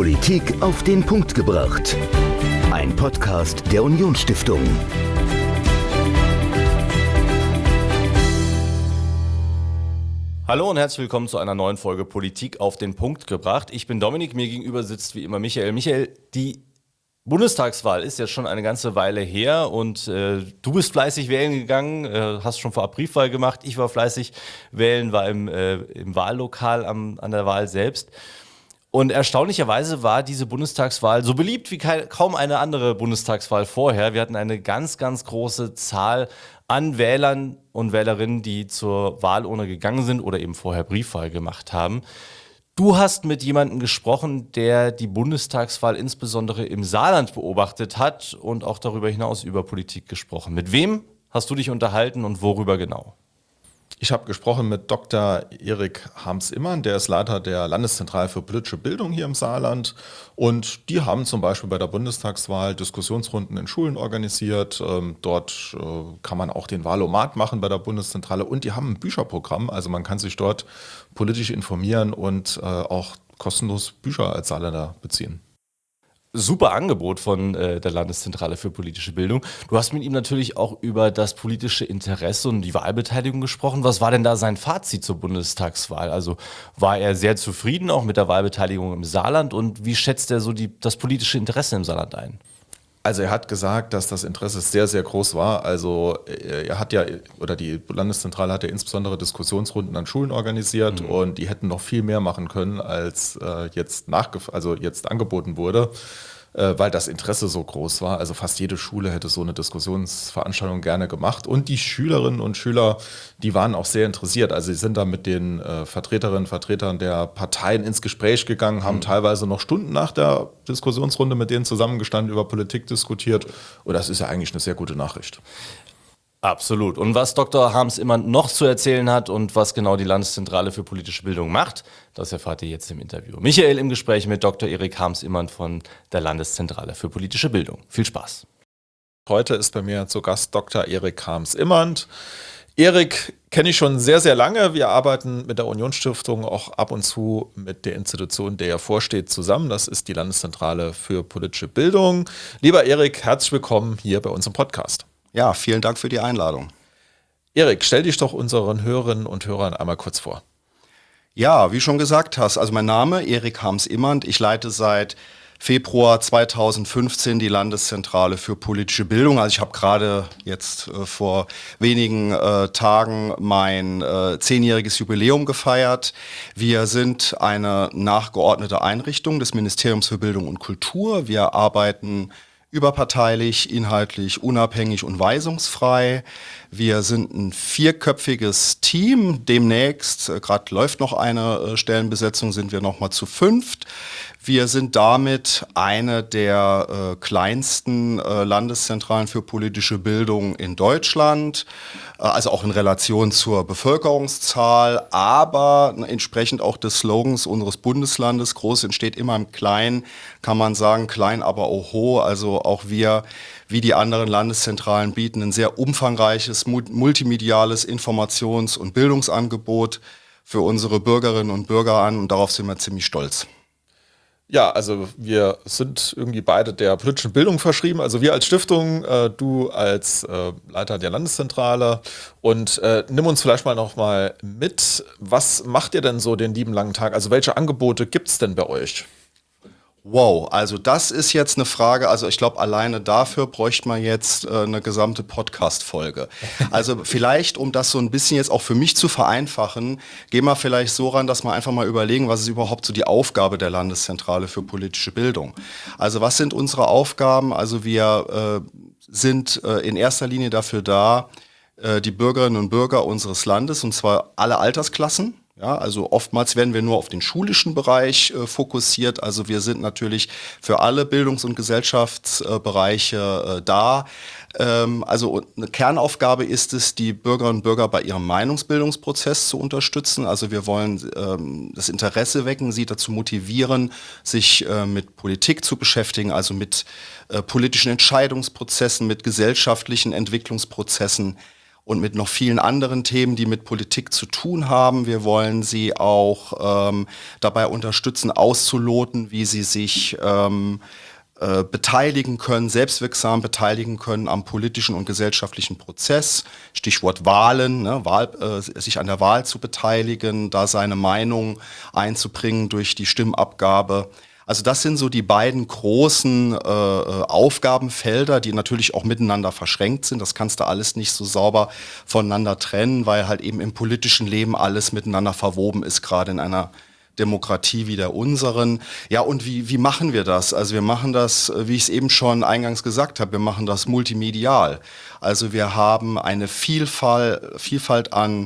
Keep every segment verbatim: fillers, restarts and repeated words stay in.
Politik auf den Punkt gebracht. Ein Podcast der Unionsstiftung. Hallo und herzlich willkommen zu einer neuen Folge Politik auf den Punkt gebracht. Ich bin Dominik, mir gegenüber sitzt wie immer Michael. Michael, die Bundestagswahl ist jetzt schon eine ganze Weile her und äh, du bist fleißig wählen gegangen, äh, hast schon vorab Briefwahl gemacht. Ich war fleißig wählen, war im, äh, im Wahllokal am, an der Wahl selbst. Und erstaunlicherweise war diese Bundestagswahl so beliebt wie ke- kaum eine andere Bundestagswahl vorher. Wir hatten eine ganz, ganz große Zahl an Wählern und Wählerinnen, die zur Wahlurne gegangen sind oder eben vorher Briefwahl gemacht haben. Du hast mit jemandem gesprochen, der die Bundestagswahl insbesondere im Saarland beobachtet hat und auch darüber hinaus über Politik gesprochen. Mit wem hast du dich unterhalten und worüber genau? Ich habe gesprochen mit Doktor Erik Harms-Immern, der ist Leiter der Landeszentrale für politische Bildung hier im Saarland. Und die haben zum Beispiel bei der Bundestagswahl Diskussionsrunden in Schulen organisiert. Ähm, dort äh, kann man auch den Wahlomat machen bei der Bundeszentrale. Und die haben ein Bücherprogramm, also man kann sich dort politisch informieren und äh, auch kostenlos Bücher als Saarländer beziehen. Super Angebot von äh, der Landeszentrale für politische Bildung. Du hast mit ihm natürlich auch über das politische Interesse und die Wahlbeteiligung gesprochen. Was war denn da sein Fazit zur Bundestagswahl? Also war er sehr zufrieden auch mit der Wahlbeteiligung im Saarland und wie schätzt er so die, das politische Interesse im Saarland ein? Also er hat gesagt, dass das Interesse sehr, sehr groß war. Also er hat ja, oder die Landeszentrale hat ja insbesondere Diskussionsrunden an Schulen organisiert mhm. und die hätten noch viel mehr machen können, als äh, jetzt nachgef- also jetzt angeboten wurde, äh, weil das Interesse so groß war. Also fast jede Schule hätte so eine Diskussionsveranstaltung gerne gemacht. Und die Schülerinnen und Schüler, die waren auch sehr interessiert. Also sie sind da mit den äh, Vertreterinnen und Vertretern der Parteien ins Gespräch gegangen, haben mhm. teilweise noch Stunden nach der Diskussionsrunde mit denen zusammengestanden, über Politik diskutiert. Und das ist ja eigentlich eine sehr gute Nachricht. Absolut. Und was Doktor Harms-Immern noch zu erzählen hat und was genau die Landeszentrale für politische Bildung macht, das erfahrt ihr jetzt im Interview. Michael im Gespräch mit Doktor Erik Harms-Immern von der Landeszentrale für politische Bildung. Viel Spaß. Heute ist bei mir zu Gast Doktor Erik Harms-Immern. Erik kenne ich schon sehr, sehr lange. Wir arbeiten mit der Unionsstiftung auch ab und zu mit der Institution, der er vorsteht, zusammen. Das ist die Landeszentrale für politische Bildung. Lieber Erik, herzlich willkommen hier bei uns im Podcast. Ja, vielen Dank für die Einladung. Erik, stell dich doch unseren Hörerinnen und Hörern einmal kurz vor. Ja, wie schon gesagt hast, also mein Name Erik Harms-Immern. Ich leite seit Februar zweitausendfünfzehn die Landeszentrale für politische Bildung. Also ich habe gerade jetzt äh, vor wenigen äh, Tagen mein äh, zehnjähriges Jubiläum gefeiert. Wir sind eine nachgeordnete Einrichtung des Ministeriums für Bildung und Kultur. Wir arbeiten überparteilich, inhaltlich, unabhängig und weisungsfrei. Wir sind ein vierköpfiges Team. Demnächst, äh, gerade läuft noch eine äh, Stellenbesetzung, sind wir noch mal zu fünft. Wir sind damit eine der äh, kleinsten äh, Landeszentralen für politische Bildung in Deutschland, äh, also auch in Relation zur Bevölkerungszahl, aber entsprechend auch des Slogans unseres Bundeslandes, groß entsteht immer im Kleinen, kann man sagen, klein aber auch hoch. Also auch wir, wie die anderen Landeszentralen, bieten ein sehr umfangreiches, multimediales Informations- und Bildungsangebot für unsere Bürgerinnen und Bürger an und darauf sind wir ziemlich stolz. Ja, also wir sind irgendwie beide der politischen Bildung verschrieben. Also wir als Stiftung, äh, du als äh, Leiter der Landeszentrale. Und äh, nimm uns vielleicht mal noch mal mit. Was macht ihr denn so den lieben langen Tag? Also welche Angebote gibt es denn bei euch? Wow, also das ist jetzt eine Frage, also ich glaube, alleine dafür bräuchte man jetzt äh, eine gesamte Podcast-Folge. Also vielleicht, um das so ein bisschen jetzt auch für mich zu vereinfachen, gehen wir vielleicht so ran, dass wir einfach mal überlegen, was ist überhaupt so die Aufgabe der Landeszentrale für politische Bildung. Also was sind unsere Aufgaben? Also wir äh, sind äh, in erster Linie dafür da, äh, die Bürgerinnen und Bürger unseres Landes, und zwar alle Altersklassen. Ja, also oftmals werden wir nur auf den schulischen Bereich äh, fokussiert. Also wir sind natürlich für alle Bildungs- und Gesellschaftsbereiche äh, da. Ähm, also eine Kernaufgabe ist es, die Bürgerinnen und Bürger bei ihrem Meinungsbildungsprozess zu unterstützen. Also wir wollen ähm, das Interesse wecken, sie dazu motivieren, sich äh, mit Politik zu beschäftigen, also mit äh, politischen Entscheidungsprozessen, mit gesellschaftlichen Entwicklungsprozessen. und mit noch vielen anderen Themen, die mit Politik zu tun haben. Wir wollen sie auch ähm, dabei unterstützen, auszuloten, wie sie sich ähm, äh, beteiligen können, selbstwirksam beteiligen können am politischen und gesellschaftlichen Prozess. Stichwort Wahlen, ne, Wahl, äh, sich an der Wahl zu beteiligen, da seine Meinung einzubringen durch die Stimmabgabe. Also das sind so die beiden großen äh, Aufgabenfelder, die natürlich auch miteinander verschränkt sind. Das kannst du alles nicht so sauber voneinander trennen, weil halt eben im politischen Leben alles miteinander verwoben ist, gerade in einer Demokratie wie der unseren. Ja, und wie, wie machen wir das? Also wir machen das, wie ich es eben schon eingangs gesagt habe, wir machen das multimedial. Also wir haben eine Vielfalt, Vielfalt an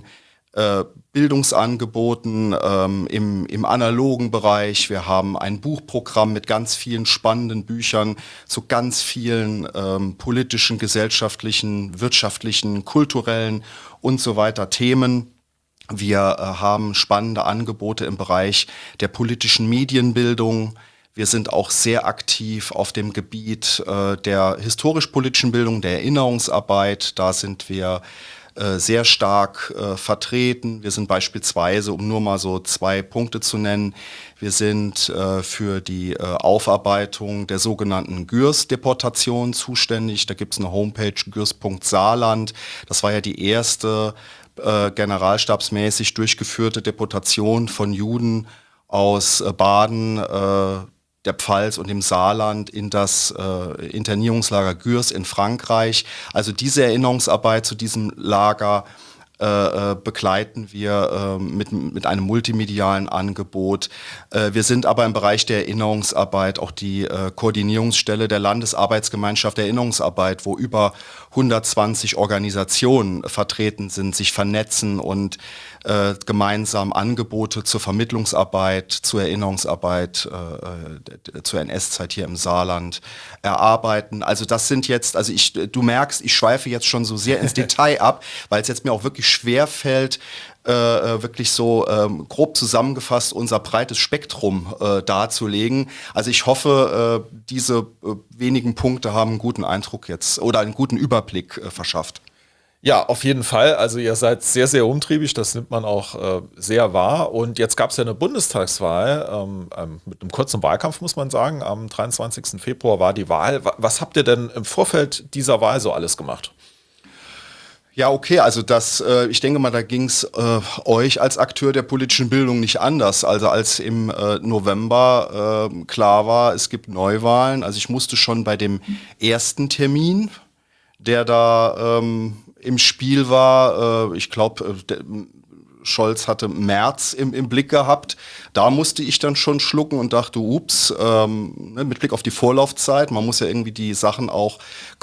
Bildungsangeboten ähm, im, im analogen Bereich. Wir haben ein Buchprogramm mit ganz vielen spannenden Büchern zu ganz vielen ähm, politischen, gesellschaftlichen, wirtschaftlichen, kulturellen und so weiter Themen. Wir äh, haben spannende Angebote im Bereich der politischen Medienbildung. Wir sind auch sehr aktiv auf dem Gebiet äh, der historisch-politischen Bildung, der Erinnerungsarbeit. Da sind wir sehr stark äh, vertreten. Wir sind beispielsweise, um nur mal so zwei Punkte zu nennen, wir sind äh, für die äh, Aufarbeitung der sogenannten Gürs-Deportation zuständig. Da gibt es eine Homepage, gürs punkt saarland. Das war ja die erste äh, generalstabsmäßig durchgeführte Deportation von Juden aus äh, Baden, äh, der Pfalz und dem Saarland in das äh, Internierungslager Gürs in Frankreich. Also diese Erinnerungsarbeit zu diesem Lager äh, äh, begleiten wir äh, mit, mit einem multimedialen Angebot. Äh, wir sind aber im Bereich der Erinnerungsarbeit auch die äh, Koordinierungsstelle der Landesarbeitsgemeinschaft Erinnerungsarbeit, wo über hundertzwanzig Organisationen vertreten sind, sich vernetzen und äh, gemeinsam Angebote zur Vermittlungsarbeit, zur Erinnerungsarbeit, äh, zur N S-Zeit hier im Saarland erarbeiten. Also das sind jetzt, also ich, du merkst, ich schweife jetzt schon so sehr ins Detail ab, weil es jetzt mir auch wirklich schwer fällt, äh, wirklich so ähm, grob zusammengefasst unser breites Spektrum äh, darzulegen. Also ich hoffe, äh, diese äh, wenigen Punkte haben einen guten Eindruck jetzt oder einen guten Überblick äh, verschafft. Ja, auf jeden Fall. Also ihr seid sehr, sehr umtriebig, das nimmt man auch äh, sehr wahr. Und jetzt gab es ja eine Bundestagswahl ähm, ähm, mit einem kurzen Wahlkampf, muss man sagen. Am dreiundzwanzigsten Februar war die Wahl. Was habt ihr denn im Vorfeld dieser Wahl so alles gemacht? Ja, okay, also das, äh, ich denke mal, da ging es äh, euch als Akteur der politischen Bildung nicht anders. Also als im äh, November äh, klar war, es gibt Neuwahlen. Also ich musste schon bei dem ersten Termin, der da ähm, im Spiel war, äh, ich glaube, äh, Scholz hatte März im, im Blick gehabt. Da musste ich dann schon schlucken und dachte, ups, ähm, ne, mit Blick auf die Vorlaufzeit, man muss ja irgendwie die Sachen auch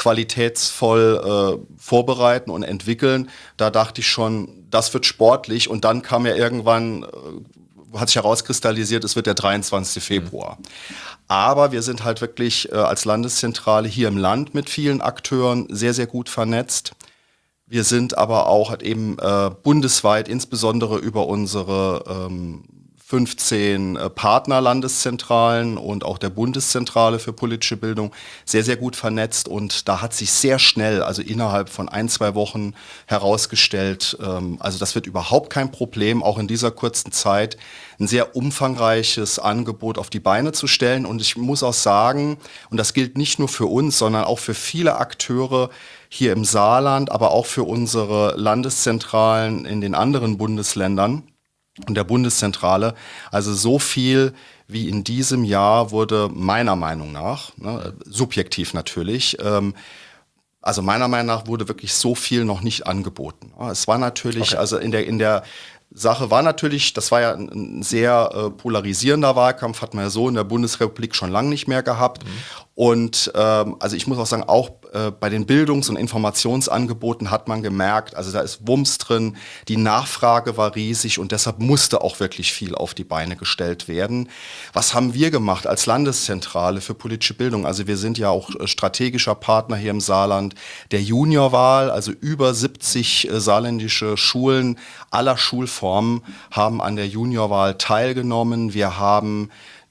qualitätsvoll äh, vorbereiten und entwickeln. Da dachte ich schon, das wird sportlich. Und dann kam ja irgendwann, äh, hat sich herauskristallisiert, es wird der dreiundzwanzigste Februar. Aber wir sind halt wirklich äh, als Landeszentrale hier im Land mit vielen Akteuren sehr, sehr gut vernetzt. Wir sind aber auch halt eben äh, bundesweit, insbesondere über unsere ähm, fünfzehn äh, Partnerlandeszentralen und auch der Bundeszentrale für politische Bildung sehr, sehr gut vernetzt. Und da hat sich sehr schnell, also innerhalb von ein, zwei Wochen herausgestellt, ähm, also das wird überhaupt kein Problem, auch in dieser kurzen Zeit ein sehr umfangreiches Angebot auf die Beine zu stellen. Und ich muss auch sagen, und das gilt nicht nur für uns, sondern auch für viele Akteure hier im Saarland, aber auch für unsere Landeszentralen in den anderen Bundesländern und der Bundeszentrale. Also so viel wie in diesem Jahr wurde meiner Meinung nach, ne, subjektiv natürlich, ähm, also meiner Meinung nach wurde wirklich so viel noch nicht angeboten. Es war natürlich, okay. also in der, in der Sache war natürlich, das war ja ein sehr äh, polarisierender Wahlkampf, hat man ja so in der Bundesrepublik schon lange nicht mehr gehabt. Mhm. Und ähm, also ich muss auch sagen, auch äh, bei den Bildungs- und Informationsangeboten hat man gemerkt, also da ist Wumms drin, die Nachfrage war riesig und deshalb musste auch wirklich viel auf die Beine gestellt werden. Was haben wir gemacht als Landeszentrale für politische Bildung? Also wir sind ja auch äh, strategischer Partner hier im Saarland der Juniorwahl, also über siebzig äh, saarländische Schulen aller Schulformen haben an der Juniorwahl teilgenommen. Wir haben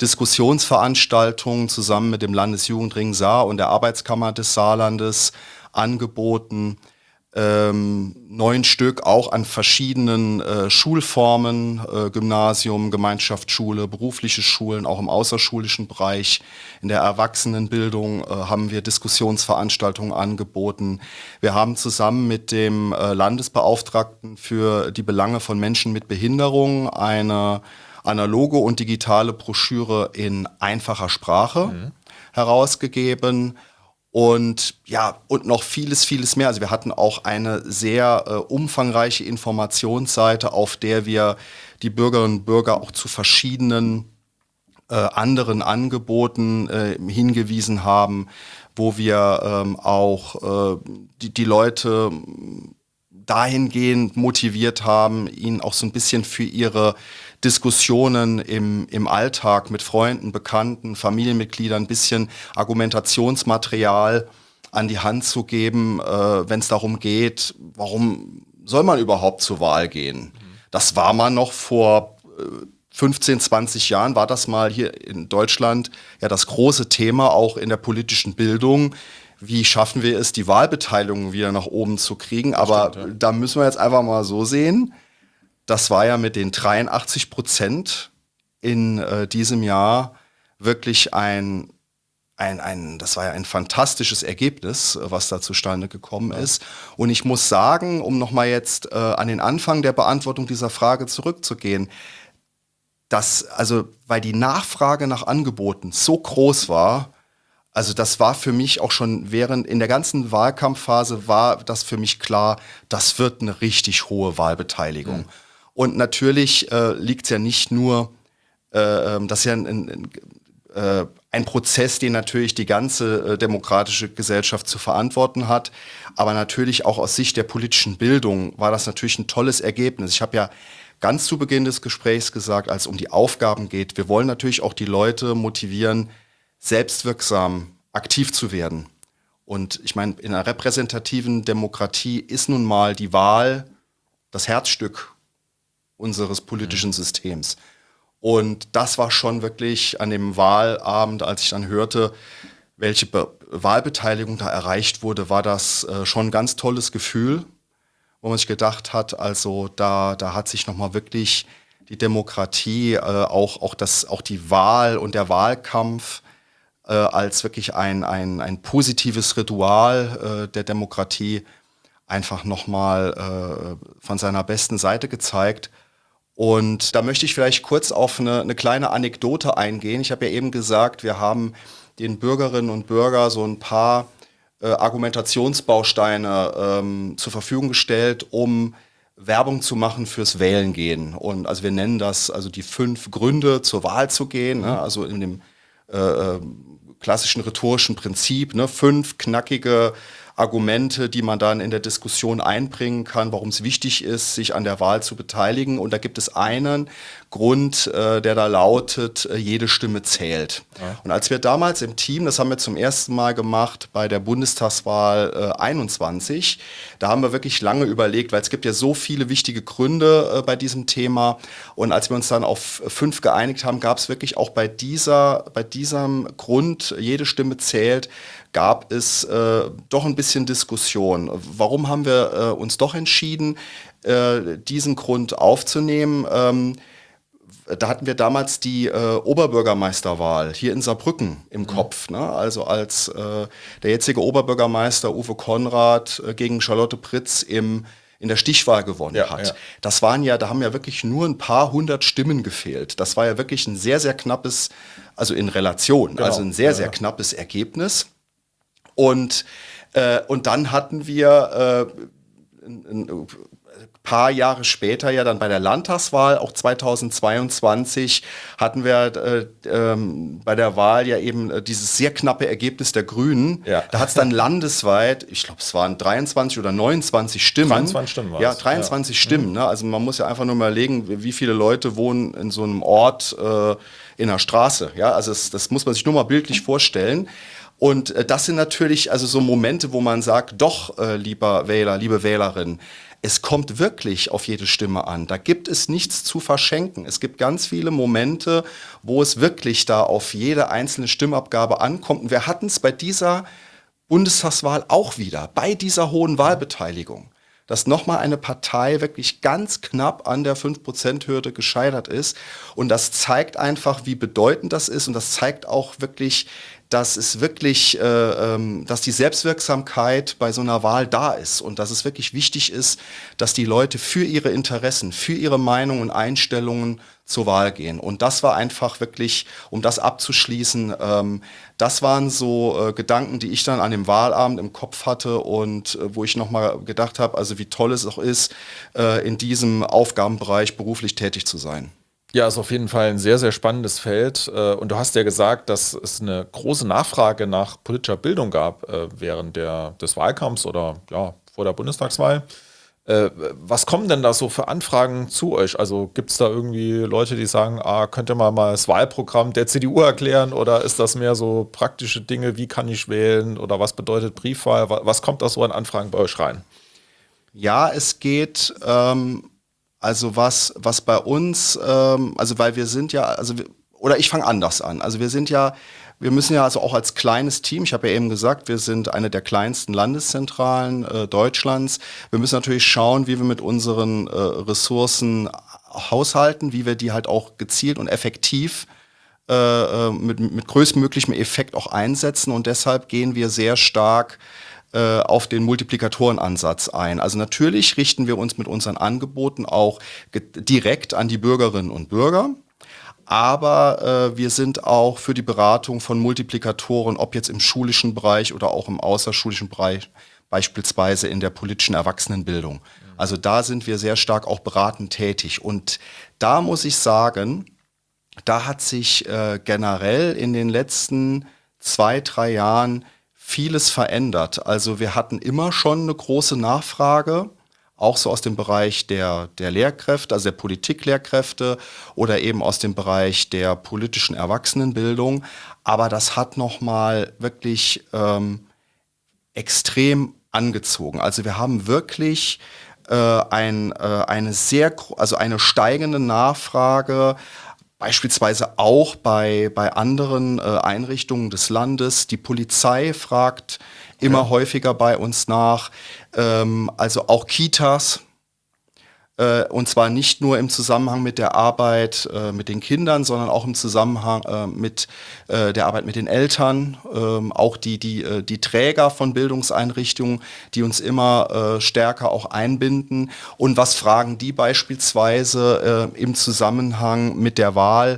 Diskussionsveranstaltungen zusammen mit dem Landesjugendring Saar und der Arbeitskammer des Saarlandes angeboten. ähm, neun Stück auch an verschiedenen äh, Schulformen, äh, Gymnasium, Gemeinschaftsschule, berufliche Schulen, auch im außerschulischen Bereich. In der Erwachsenenbildung äh, haben wir Diskussionsveranstaltungen angeboten. Wir haben zusammen mit dem äh, Landesbeauftragten für die Belange von Menschen mit Behinderung eine analoge und digitale Broschüre in einfacher Sprache mhm. herausgegeben. Und ja, und noch vieles, vieles mehr. Also wir hatten auch eine sehr äh, umfangreiche Informationsseite, auf der wir die Bürgerinnen und Bürger auch zu verschiedenen äh, anderen Angeboten äh, hingewiesen haben, wo wir ähm, auch äh, die, die Leute dahingehend motiviert haben, ihnen auch so ein bisschen für ihre Diskussionen im, im Alltag mit Freunden, Bekannten, Familienmitgliedern ein bisschen Argumentationsmaterial an die Hand zu geben, äh, wenn es darum geht, warum soll man überhaupt zur Wahl gehen? Mhm. Das war man noch vor äh, fünfzehn, zwanzig Jahren, war das mal hier in Deutschland ja das große Thema, auch in der politischen Bildung. Wie schaffen wir es, die Wahlbeteiligung wieder nach oben zu kriegen? Aber stimmt, ja. Da müssen wir jetzt einfach mal so sehen, das war ja mit den dreiundachtzig Prozent in äh, diesem Jahr wirklich ein, ein, ein, das war ja ein fantastisches Ergebnis, was da zustande gekommen ja. ist. Und ich muss sagen, um nochmal jetzt äh, an den Anfang der Beantwortung dieser Frage zurückzugehen, dass, also, weil die Nachfrage nach Angeboten so groß war, also das war für mich auch schon während, in der ganzen Wahlkampfphase war das für mich klar, das wird eine richtig hohe Wahlbeteiligung. Mhm. Und natürlich äh, liegt es ja nicht nur, äh, das ist ja ein, ein, äh, ein Prozess, den natürlich die ganze äh, demokratische Gesellschaft zu verantworten hat, aber natürlich auch aus Sicht der politischen Bildung war das natürlich ein tolles Ergebnis. Ich habe ja ganz zu Beginn des Gesprächs gesagt, als es um die Aufgaben geht, wir wollen natürlich auch die Leute motivieren, selbstwirksam aktiv zu werden. Und ich meine, in einer repräsentativen Demokratie ist nun mal die Wahl das Herzstück unseres politischen mhm. Systems. Und das war schon wirklich an dem Wahlabend, als ich dann hörte, welche Be- Wahlbeteiligung da erreicht wurde, war das äh, schon ein ganz tolles Gefühl, wo man sich gedacht hat, also da, da hat sich nochmal wirklich die Demokratie, äh, auch, auch, das, auch die Wahl und der Wahlkampf äh, als wirklich ein, ein, ein positives Ritual äh, der Demokratie einfach nochmal äh, von seiner besten Seite gezeigt. Und da möchte ich vielleicht kurz auf eine, eine kleine Anekdote eingehen. Ich habe ja eben gesagt, wir haben den Bürgerinnen und Bürgern so ein paar äh, Argumentationsbausteine ähm, zur Verfügung gestellt, um Werbung zu machen fürs Wählen gehen. Und also wir nennen das also die fünf Gründe zur Wahl zu gehen, mhm. ne? Also in dem äh, klassischen rhetorischen Prinzip, ne? Fünf knackige Argumente, die man dann in der Diskussion einbringen kann, warum es wichtig ist, sich an der Wahl zu beteiligen. Und da gibt es einen Grund, äh, der da lautet, äh, jede Stimme zählt. Ja. Und als wir damals im Team, das haben wir zum ersten Mal gemacht bei der Bundestagswahl äh, einundzwanzig, da haben wir wirklich lange überlegt, weil es gibt ja so viele wichtige Gründe äh, bei diesem Thema. Und als wir uns dann auf fünf geeinigt haben, gab es wirklich auch bei dieser, bei diesem Grund, jede Stimme zählt, gab es äh, doch ein bisschen Diskussion. Warum haben wir äh, uns doch entschieden, äh, diesen Grund aufzunehmen? Ähm, da hatten wir damals die äh, Oberbürgermeisterwahl hier in Saarbrücken im mhm. Kopf. Ne? Also als äh, der jetzige Oberbürgermeister Uwe Konrad äh, gegen Charlotte Pritz im in der Stichwahl gewonnen ja, hat. Ja. Das waren ja, da haben ja wirklich nur ein paar hundert Stimmen gefehlt. Das war ja wirklich ein sehr, sehr knappes, also in Relation, genau. also ein sehr, sehr ja. knappes Ergebnis. Und, äh, und dann hatten wir äh, ein, ein paar Jahre später ja dann bei der Landtagswahl, auch zweitausendzweiundzwanzig, hatten wir äh, ähm, bei der Wahl ja eben äh, dieses sehr knappe Ergebnis der Grünen. Ja. Da hat es dann landesweit, ich glaube es waren dreiundzwanzig oder neunundzwanzig Stimmen. dreiundzwanzig Stimmen war es. Ja, dreiundzwanzig ja. Stimmen. Ne? Also man muss ja einfach nur mal überlegen, wie viele Leute wohnen in so einem Ort äh, in einer Straße. Ja? Also das, das muss man sich nur mal bildlich vorstellen. Und äh, das sind natürlich also so Momente, wo man sagt, doch, äh, lieber Wähler, liebe Wählerin, es kommt wirklich auf jede Stimme an. Da gibt es nichts zu verschenken. Es gibt ganz viele Momente, wo es wirklich da auf jede einzelne Stimmabgabe ankommt. Und wir hatten es bei dieser Bundestagswahl auch wieder, bei dieser hohen Wahlbeteiligung, dass nochmal eine Partei wirklich ganz knapp an der fünf Prozent Hürde gescheitert ist. Und das zeigt einfach, wie bedeutend das ist. Und das zeigt auch wirklich, dass es wirklich, äh, ähm, dass die Selbstwirksamkeit bei so einer Wahl da ist und dass es wirklich wichtig ist, dass die Leute für ihre Interessen, für ihre Meinungen und Einstellungen zur Wahl gehen. Und das war einfach wirklich, um das abzuschließen, ähm, das waren so äh, Gedanken, die ich dann an dem Wahlabend im Kopf hatte und äh, wo ich nochmal gedacht habe, also wie toll es auch ist, äh, in diesem Aufgabenbereich beruflich tätig zu sein. Ja, ist auf jeden Fall ein sehr, sehr spannendes Feld. Und du hast ja gesagt, dass es eine große Nachfrage nach politischer Bildung gab während der, des Wahlkampfs oder ja, vor der Bundestagswahl. Was kommen denn da so für Anfragen zu euch? Also gibt es da irgendwie Leute, die sagen, ah, könnt ihr mal, mal das Wahlprogramm der C D U erklären? Oder ist das mehr so praktische Dinge, wie kann ich wählen? Oder was bedeutet Briefwahl? Was kommt da so an Anfragen bei euch rein? Ja, es geht... Ähm Also was, was bei uns, ähm, also weil wir sind ja, also wir, oder ich fange anders an. Also wir sind ja, wir müssen ja also auch als kleines Team, ich habe ja eben gesagt, wir sind eine der kleinsten Landeszentralen äh, Deutschlands. Wir müssen natürlich schauen, wie wir mit unseren äh, Ressourcen haushalten, wie wir die halt auch gezielt und effektiv äh, mit, mit größtmöglichem Effekt auch einsetzen. Und deshalb gehen wir sehr stark auf den Multiplikatorenansatz ein. Also natürlich richten wir uns mit unseren Angeboten auch direkt an die Bürgerinnen und Bürger, aber äh, wir sind auch für die Beratung von Multiplikatoren, ob jetzt im schulischen Bereich oder auch im außerschulischen Bereich, beispielsweise in der politischen Erwachsenenbildung. Also da sind wir sehr stark auch beratend tätig. Und da muss ich sagen, da hat sich äh, generell in den letzten zwei, drei Jahren vieles verändert. Also wir hatten immer schon eine große Nachfrage, auch so aus dem Bereich der, der Lehrkräfte, also der Politiklehrkräfte oder eben aus dem Bereich der politischen Erwachsenenbildung. Aber das hat nochmal wirklich ähm, extrem angezogen. Also wir haben wirklich äh, ein, äh, eine sehr, also eine steigende Nachfrage, beispielsweise auch bei, bei anderen äh, Einrichtungen des Landes. Die Polizei fragt immer ja. häufiger bei uns nach. Ähm, also auch Kitas. Äh, und zwar nicht nur im Zusammenhang mit der Arbeit äh, mit den Kindern, sondern auch im Zusammenhang äh, mit äh, der Arbeit mit den Eltern. Ähm, auch die, die, äh, die Träger von Bildungseinrichtungen, die uns immer äh, stärker auch einbinden. Und was fragen die beispielsweise äh, im Zusammenhang mit der Wahl?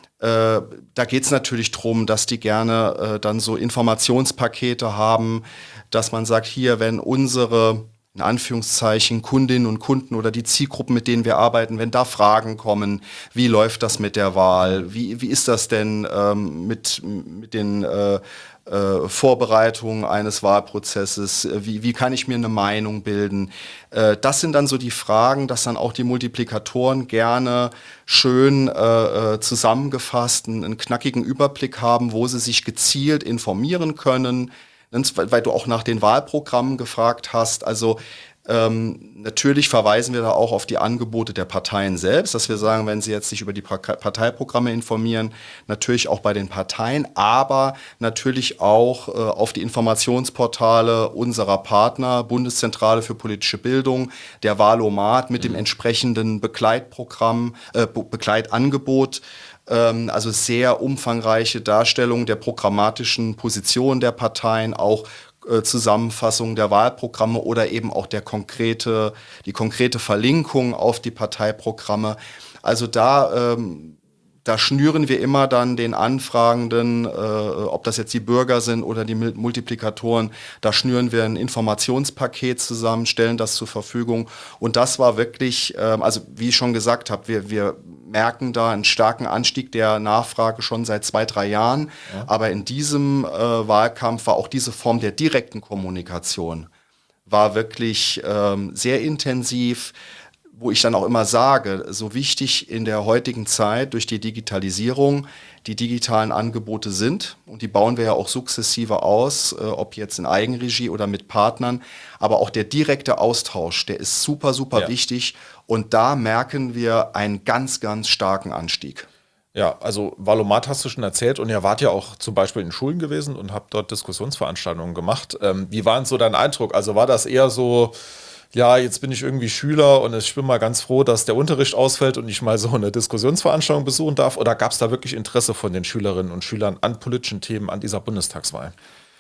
Äh, da geht es natürlich darum, dass die gerne äh, dann so Informationspakete haben, dass man sagt, hier, wenn unsere in Anführungszeichen Kundinnen und Kunden oder die Zielgruppen, mit denen wir arbeiten, wenn da Fragen kommen, wie läuft das mit der Wahl, wie, wie ist das denn ähm, mit, mit den äh, äh, Vorbereitungen eines Wahlprozesses, wie, wie kann ich mir eine Meinung bilden. Äh, das sind dann so die Fragen, dass dann auch die Multiplikatoren gerne schön äh, zusammengefasst einen, einen knackigen Überblick haben, wo sie sich gezielt informieren können, weil du auch nach den Wahlprogrammen gefragt hast. Also ähm, natürlich verweisen wir da auch auf die Angebote der Parteien selbst, dass wir sagen, wenn sie jetzt sich über die Parteiprogramme informieren, natürlich auch bei den Parteien, aber natürlich auch äh, auf die Informationsportale unserer Partner, Bundeszentrale für politische Bildung, der Wahlomat mit mhm. dem entsprechenden Begleitprogramm, äh, Begleitangebot. Also sehr umfangreiche Darstellung der programmatischen Position der Parteien, auch äh, Zusammenfassung der Wahlprogramme oder eben auch der konkrete, die konkrete Verlinkung auf die Parteiprogramme. Also da, ähm, da schnüren wir immer dann den Anfragenden, äh, ob das jetzt die Bürger sind oder die Multiplikatoren, da schnüren wir ein Informationspaket zusammen, stellen das zur Verfügung. Und das war wirklich, äh, also wie ich schon gesagt habe, wir, wir merken da einen starken Anstieg der Nachfrage schon seit zwei, drei Jahren. Ja. Aber in diesem äh, Wahlkampf war auch diese Form der direkten Kommunikation war wirklich ähm, sehr intensiv, wo ich dann auch immer sage, so wichtig in der heutigen Zeit durch die Digitalisierung die digitalen Angebote sind. Und die bauen wir ja auch sukzessive aus, äh, ob jetzt in Eigenregie oder mit Partnern. Aber auch der direkte Austausch, der ist super, super ja. wichtig. Und da merken wir einen ganz, ganz starken Anstieg. Ja, also Valomat hast du schon erzählt und ihr wart ja auch zum Beispiel in Schulen gewesen und habt dort Diskussionsveranstaltungen gemacht. Ähm, wie war denn so dein Eindruck? Also war das eher so, ja, jetzt bin ich irgendwie Schüler und ich bin mal ganz froh, dass der Unterricht ausfällt und ich mal so eine Diskussionsveranstaltung besuchen darf? Oder gab es da wirklich Interesse von den Schülerinnen und Schülern an politischen Themen, an dieser Bundestagswahl?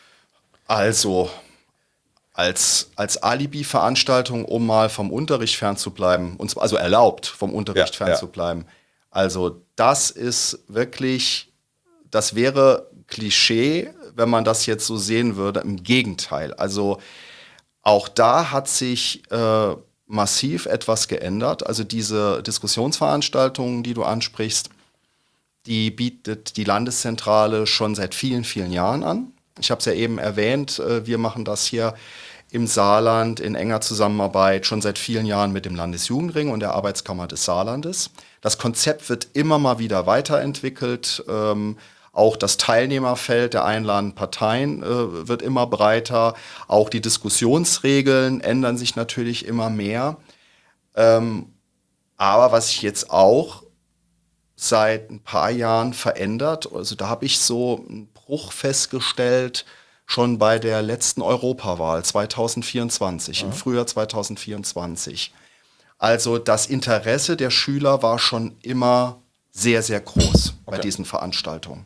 Also, als, als Alibi-Veranstaltung, um mal vom Unterricht fernzubleiben, und zwar- also erlaubt, vom Unterricht Ja, fernzubleiben. Also, das ist wirklich, das wäre Klischee, wenn man das jetzt so sehen würde. Im Gegenteil. Also, auch da hat sich äh, massiv etwas geändert. Also, diese Diskussionsveranstaltungen, die du ansprichst, die bietet die Landeszentrale schon seit vielen, vielen Jahren an. Ich habe es ja eben erwähnt, äh, wir machen das hier im Saarland in enger Zusammenarbeit schon seit vielen Jahren mit dem Landesjugendring und der Arbeitskammer des Saarlandes. Das Konzept wird immer mal wieder weiterentwickelt. Ähm, auch das Teilnehmerfeld der einladenden Parteien äh, wird immer breiter. Auch die Diskussionsregeln ändern sich natürlich immer mehr. Ähm, aber was sich jetzt auch seit ein paar Jahren verändert, also da habe ich so einen Bruch festgestellt, schon bei der letzten Europawahl zwanzig vierundzwanzig, ja. Im Frühjahr zwanzig vierundzwanzig. Also das Interesse der Schüler war schon immer sehr, sehr groß bei Okay. diesen Veranstaltungen.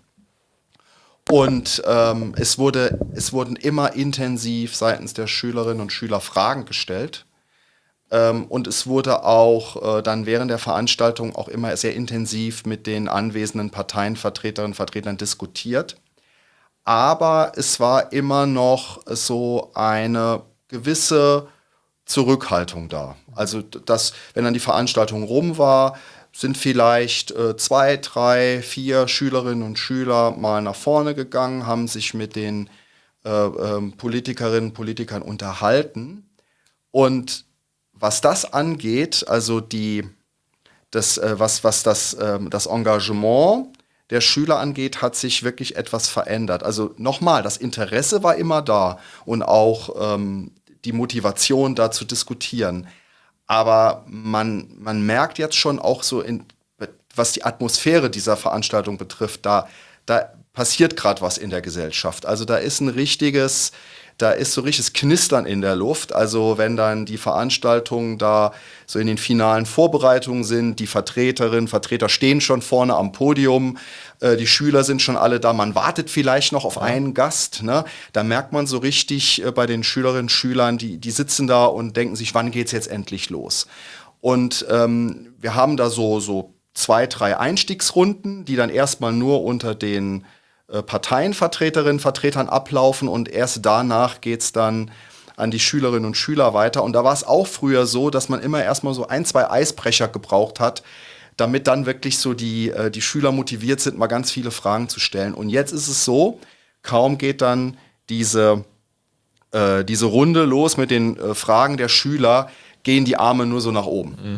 Und ähm, es, wurde, es wurden immer intensiv seitens der Schülerinnen und Schüler Fragen gestellt. Ähm, und es wurde auch äh, dann während der Veranstaltung auch immer sehr intensiv mit den anwesenden Parteienvertreterinnen und Vertretern diskutiert. Aber es war immer noch so eine gewisse Zurückhaltung da. Also, dass, wenn dann die Veranstaltung rum war, sind vielleicht äh, zwei, drei, vier Schülerinnen und Schüler mal nach vorne gegangen, haben sich mit den äh, ähm, Politikerinnen und Politikern unterhalten. Und was das angeht, also die, das, äh, was, was das, äh, das Engagement der Schüler angeht, hat sich wirklich etwas verändert. Also nochmal, das Interesse war immer da und auch ähm, die Motivation, da zu diskutieren. Aber man, man merkt jetzt schon auch so, in, was die Atmosphäre dieser Veranstaltung betrifft, da, da passiert gerade was in der Gesellschaft. Also da ist ein richtiges, da ist so richtiges Knistern in der Luft. Also wenn dann die Veranstaltungen da so in den finalen Vorbereitungen sind, die Vertreterinnen, Vertreter stehen schon vorne am Podium, äh, die Schüler sind schon alle da, man wartet vielleicht noch auf einen Gast. Ne? Da merkt man so richtig äh, bei den Schülerinnen und Schülern, die, die sitzen da und denken sich, wann geht's jetzt endlich los? Und ähm, wir haben da so, so zwei, drei Einstiegsrunden, die dann erstmal nur unter den Parteienvertreterinnen, Vertretern ablaufen und erst danach geht's dann an die Schülerinnen und Schüler weiter. Und da war es auch früher so, dass man immer erstmal so ein, zwei Eisbrecher gebraucht hat, damit dann wirklich so die, die Schüler motiviert sind, mal ganz viele Fragen zu stellen. Und jetzt ist es so, kaum geht dann diese, äh, diese Runde los mit den äh, Fragen der Schüler, gehen die Arme nur so nach oben. Mhm.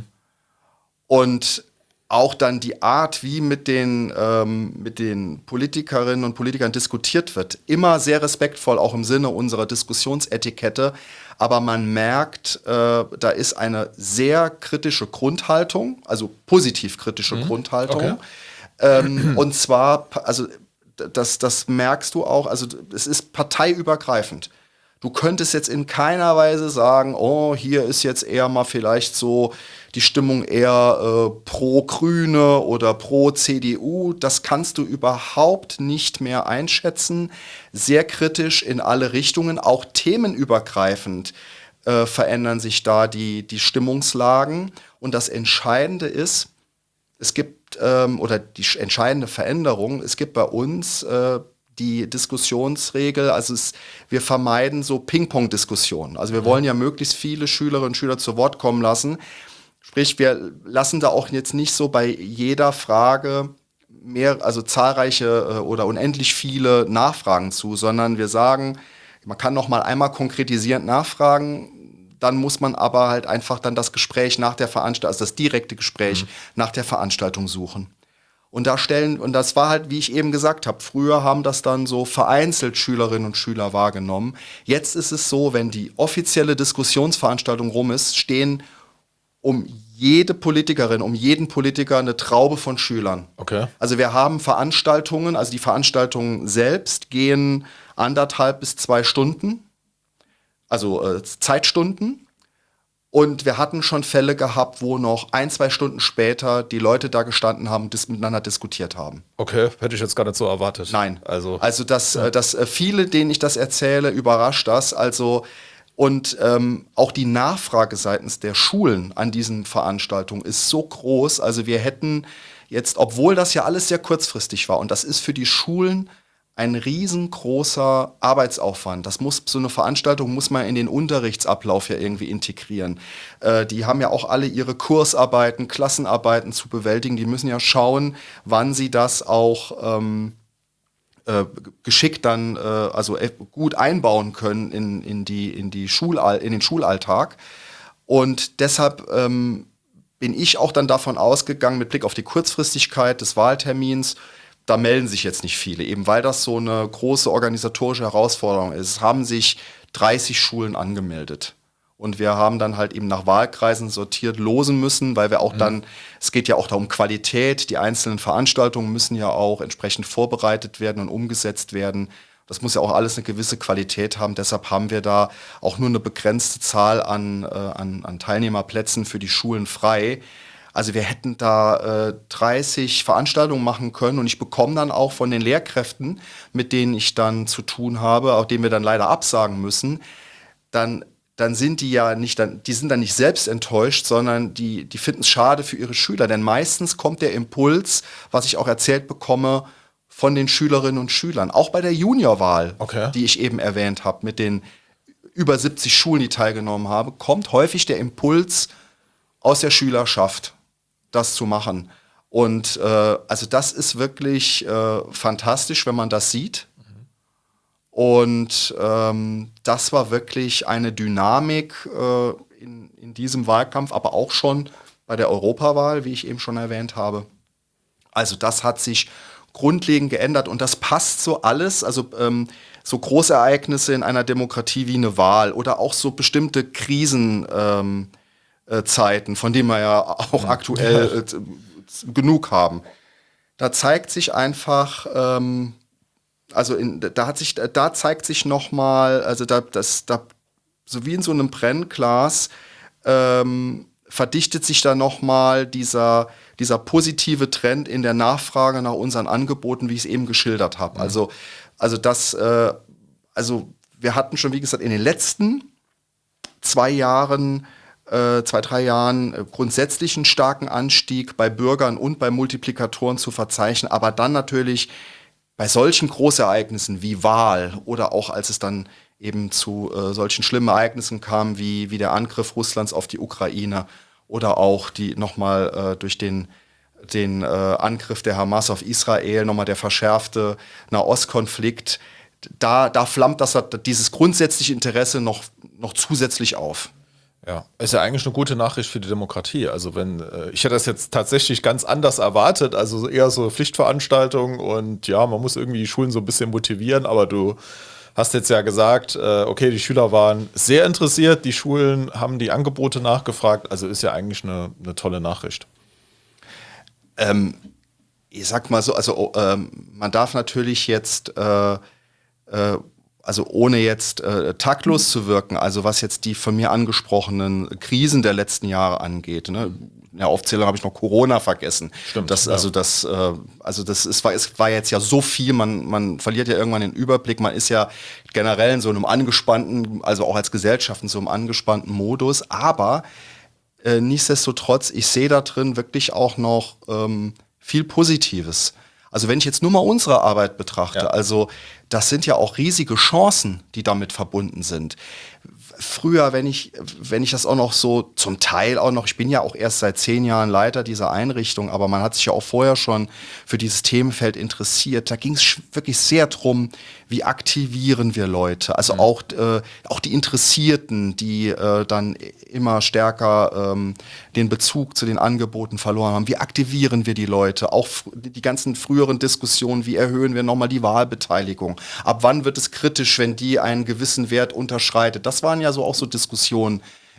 Und auch dann die Art, wie mit den, ähm, mit den Politikerinnen und Politikern diskutiert wird, immer sehr respektvoll, auch im Sinne unserer Diskussionsetikette. Aber man merkt, äh, da ist eine sehr kritische Grundhaltung, also positiv kritische mhm. Grundhaltung. Okay. Ähm, und zwar, also das, das merkst du auch, also es ist parteiübergreifend. Du könntest jetzt in keiner Weise sagen, oh, hier ist jetzt eher mal vielleicht so die Stimmung eher äh, pro Grüne oder pro C D U. Das kannst du überhaupt nicht mehr einschätzen. Sehr kritisch in alle Richtungen, auch themenübergreifend äh, verändern sich da die, die Stimmungslagen. Und das Entscheidende ist, es gibt, ähm, oder die entscheidende Veränderung, es gibt bei uns äh, die Diskussionsregel, also es, wir vermeiden so Ping-Pong-Diskussionen. Also wir wollen ja möglichst viele Schülerinnen und Schüler zu Wort kommen lassen. Sprich, wir lassen da auch jetzt nicht so bei jeder Frage mehr, also zahlreiche oder unendlich viele Nachfragen zu, sondern wir sagen, man kann noch mal einmal konkretisierend nachfragen, dann muss man aber halt einfach dann das Gespräch nach der Veranstaltung, also das direkte Gespräch mhm. nach der Veranstaltung suchen. Und da stellen, und das war halt, wie ich eben gesagt habe, früher haben das dann so vereinzelt Schülerinnen und Schüler wahrgenommen. Jetzt ist es so, wenn die offizielle Diskussionsveranstaltung rum ist, stehen um jede Politikerin, um jeden Politiker eine Traube von Schülern. Okay. Also wir haben Veranstaltungen, also die Veranstaltungen selbst gehen anderthalb bis zwei Stunden, also äh, Zeitstunden. Und wir hatten schon Fälle gehabt, wo noch ein, zwei Stunden später die Leute da gestanden haben und dis- miteinander diskutiert haben. Okay, hätte ich jetzt gar nicht so erwartet. Nein. Also, also dass, ja. dass viele, denen ich das erzähle, überrascht das. Also und ähm, auch die Nachfrage seitens der Schulen an diesen Veranstaltungen ist so groß. Also wir hätten jetzt, obwohl das ja alles sehr kurzfristig war, und das ist für die Schulen ein riesengroßer Arbeitsaufwand. Das muss, so eine Veranstaltung muss man in den Unterrichtsablauf ja irgendwie integrieren. Äh, die haben ja auch alle ihre Kursarbeiten, Klassenarbeiten zu bewältigen. Die müssen ja schauen, wann sie das auch ähm, äh, geschickt dann, äh, also äh, gut einbauen können in, in, die, in, die Schulall- in den Schulalltag. Und deshalb ähm, bin ich auch dann davon ausgegangen, mit Blick auf die Kurzfristigkeit des Wahltermins, da melden sich jetzt nicht viele, eben weil das so eine große organisatorische Herausforderung ist. Es haben sich dreißig Schulen angemeldet. Und wir haben dann halt eben nach Wahlkreisen sortiert losen müssen, weil wir auch mhm. dann, es geht ja auch da um Qualität, die einzelnen Veranstaltungen müssen ja auch entsprechend vorbereitet werden und umgesetzt werden. Das muss ja auch alles eine gewisse Qualität haben. Deshalb haben wir da auch nur eine begrenzte Zahl an, äh, an, an Teilnehmerplätzen für die Schulen frei. Also wir hätten da äh, dreißig Veranstaltungen machen können und ich bekomme dann auch von den Lehrkräften, mit denen ich dann zu tun habe, auch denen wir dann leider absagen müssen, dann, dann sind die ja nicht, dann, die sind dann nicht selbst enttäuscht, sondern die, die finden es schade für ihre Schüler. Denn meistens kommt der Impuls, was ich auch erzählt bekomme, von den Schülerinnen und Schülern. Auch bei der Juniorwahl, okay. die ich eben erwähnt habe, mit den über siebzig Schulen, die teilgenommen haben, kommt häufig der Impuls aus der Schülerschaft, das zu machen. Und äh, also das ist wirklich äh, fantastisch, wenn man das sieht. Mhm. Und ähm, das war wirklich eine Dynamik äh, in, in diesem Wahlkampf, aber auch schon bei der Europawahl, wie ich eben schon erwähnt habe. Also das hat sich grundlegend geändert und das passt so alles, also ähm, so Großereignisse in einer Demokratie wie eine Wahl oder auch so bestimmte Krisen ähm, Zeiten, von denen wir ja auch ja. aktuell äh, genug haben. Da zeigt sich einfach, ähm, also in, da hat sich, da zeigt sich nochmal, also da, das, da, so wie in so einem Brennglas, ähm, verdichtet sich da nochmal dieser, dieser positive Trend in der Nachfrage nach unseren Angeboten, wie ich es eben geschildert habe. Mhm. Also, also das, äh, also wir hatten schon, wie gesagt, in den letzten zwei Jahren Äh, zwei, drei Jahren äh, grundsätzlich einen starken Anstieg bei Bürgern und bei Multiplikatoren zu verzeichnen, aber dann natürlich bei solchen Großereignissen wie Wahl oder auch als es dann eben zu äh, solchen schlimmen Ereignissen kam, wie, wie der Angriff Russlands auf die Ukraine oder auch die nochmal äh, durch den, den äh, Angriff der Hamas auf Israel, nochmal der verschärfte Nahostkonflikt, da, da flammt das, dieses grundsätzliche Interesse noch, noch zusätzlich auf. Ja, ist ja eigentlich eine gute Nachricht für die Demokratie. Also wenn, äh, ich hätte das jetzt tatsächlich ganz anders erwartet, also eher so Pflichtveranstaltungen und ja, man muss irgendwie die Schulen so ein bisschen motivieren, aber du hast jetzt ja gesagt, äh, okay, die Schüler waren sehr interessiert, die Schulen haben die Angebote nachgefragt, also ist ja eigentlich eine, eine tolle Nachricht. Ähm, ich sag mal so, also ähm, man darf natürlich jetzt äh, äh, also ohne jetzt äh, taktlos zu wirken, also was jetzt die von mir angesprochenen Krisen der letzten Jahre angeht, ne? In der Aufzählung habe ich noch Corona vergessen. Stimmt. Das, ja. also das, äh, also das ist, war, es war jetzt ja so viel, man, man verliert ja irgendwann den Überblick, man ist ja generell in so einem angespannten, also auch als Gesellschaft in so einem angespannten Modus, aber äh, nichtsdestotrotz, ich sehe da drin wirklich auch noch ähm, viel Positives. Also wenn ich jetzt nur mal unsere Arbeit betrachte, ja. also das sind ja auch riesige Chancen, die damit verbunden sind. Früher, wenn ich, wenn ich das auch noch so zum Teil auch noch, ich bin ja auch erst seit zehn Jahren Leiter dieser Einrichtung, aber man hat sich ja auch vorher schon für dieses Themenfeld interessiert. Da ging es wirklich sehr drum, wie aktivieren wir Leute? Also mhm. auch, äh, auch die Interessierten, die äh, dann immer stärker ähm, den Bezug zu den Angeboten verloren haben. Wie aktivieren wir die Leute? Auch die ganzen früheren Diskussionen, wie erhöhen wir nochmal die Wahlbeteiligung? Ab wann wird es kritisch, wenn die einen gewissen Wert unterschreitet? Das waren ja so auch so Diskussionen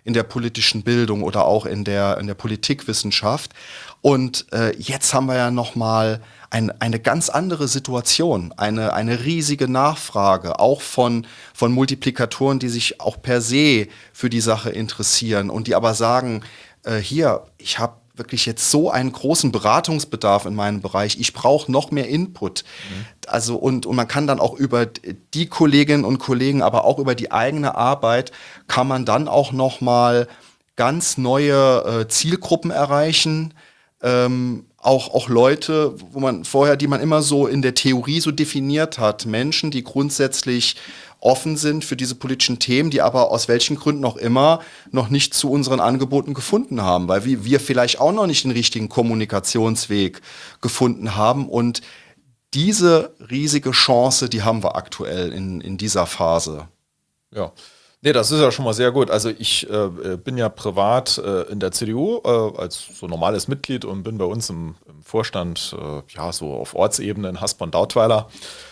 in der politischen Bildung oder auch in der, in der Politikwissenschaft. Und äh, jetzt haben wir ja nochmal ein, eine ganz andere Situation, eine, eine riesige Nachfrage, auch von, von Multiplikatoren, die sich auch per se für die Sache interessieren und die aber sagen, äh, hier, ich habe wirklich jetzt so einen großen Beratungsbedarf in meinem Bereich. Ich brauche noch mehr Input. Mhm. Also und, und man kann dann auch über die Kolleginnen und Kollegen, aber auch über die eigene Arbeit, kann man dann auch noch mal ganz neue äh, Zielgruppen erreichen. Ähm, auch, auch Leute, wo man vorher, die man immer so in der Theorie so definiert hat. Menschen, die grundsätzlich offen sind für diese politischen Themen, die aber aus welchen Gründen auch immer noch nicht zu unseren Angeboten gefunden haben, weil wir, wir vielleicht auch noch nicht den richtigen Kommunikationsweg gefunden haben. Und diese riesige Chance, die haben wir aktuell in, in dieser Phase. Ja. Nee, das ist ja schon mal sehr gut. Also ich äh, bin ja privat äh, in der C D U äh, als so normales Mitglied und bin bei uns im, im Vorstand, äh, ja, so auf Ortsebene in Hasborn-Dautweiler.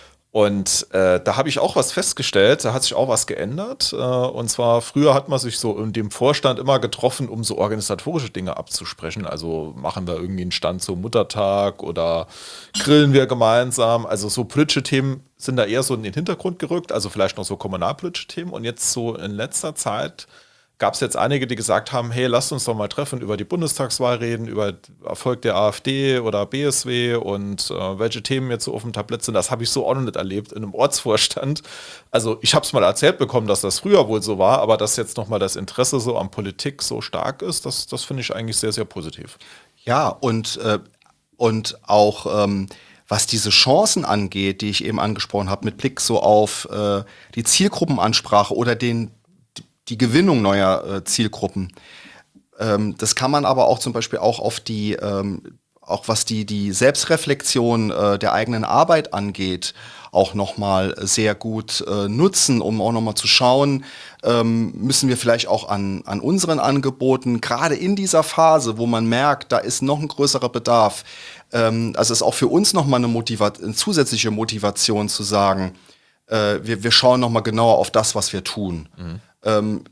Und äh, da habe ich auch was festgestellt, da hat sich auch was geändert. Äh, und zwar früher hat man sich so in dem Vorstand immer getroffen, um so organisatorische Dinge abzusprechen. Also machen wir irgendwie einen Stand zum Muttertag oder grillen wir gemeinsam. Also so politische Themen sind da eher so in den Hintergrund gerückt, also vielleicht noch so kommunalpolitische Themen. Und jetzt so in letzter Zeit gab es jetzt einige, die gesagt haben, hey, lasst uns doch mal treffen, über die Bundestagswahl reden, über den Erfolg der AfD oder B S W und äh, welche Themen jetzt so auf dem Tablett sind. Das habe ich so auch noch nicht erlebt in einem Ortsvorstand. Also ich habe es mal erzählt bekommen, dass das früher wohl so war, aber dass jetzt nochmal das Interesse so an Politik so stark ist, das, das finde ich eigentlich sehr, sehr positiv. Ja, und, äh, und auch ähm, was diese Chancen angeht, die ich eben angesprochen habe, mit Blick so auf äh, die Zielgruppenansprache oder den die Gewinnung neuer äh, Zielgruppen. Ähm, das kann man aber auch zum Beispiel auch auf die, ähm, auch was die, die Selbstreflexion äh, der eigenen Arbeit angeht, auch nochmal sehr gut äh, nutzen, um auch nochmal zu schauen, ähm, müssen wir vielleicht auch an, an unseren Angeboten, gerade in dieser Phase, wo man merkt, da ist noch ein größerer Bedarf, ähm, also ist auch für uns nochmal eine, Motiva- eine zusätzliche Motivation zu sagen, äh, wir, wir schauen nochmal genauer auf das, was wir tun. Mhm. Ähm,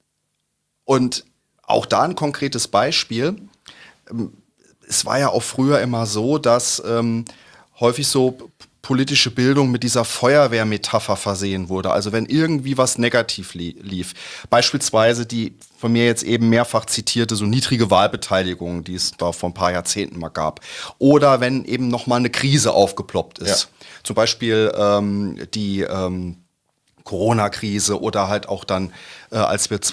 und auch da ein konkretes Beispiel. Ähm, es war ja auch früher immer so, dass ähm, häufig so p- politische Bildung mit dieser Feuerwehrmetapher versehen wurde. Also wenn irgendwie was negativ li- lief. Beispielsweise die von mir jetzt eben mehrfach zitierte so niedrige Wahlbeteiligung, die es da vor ein paar Jahrzehnten mal gab. Oder wenn eben nochmal eine Krise aufgeploppt ist. Ja. Zum Beispiel ähm, die ähm, Corona-Krise oder halt auch dann, äh, als wir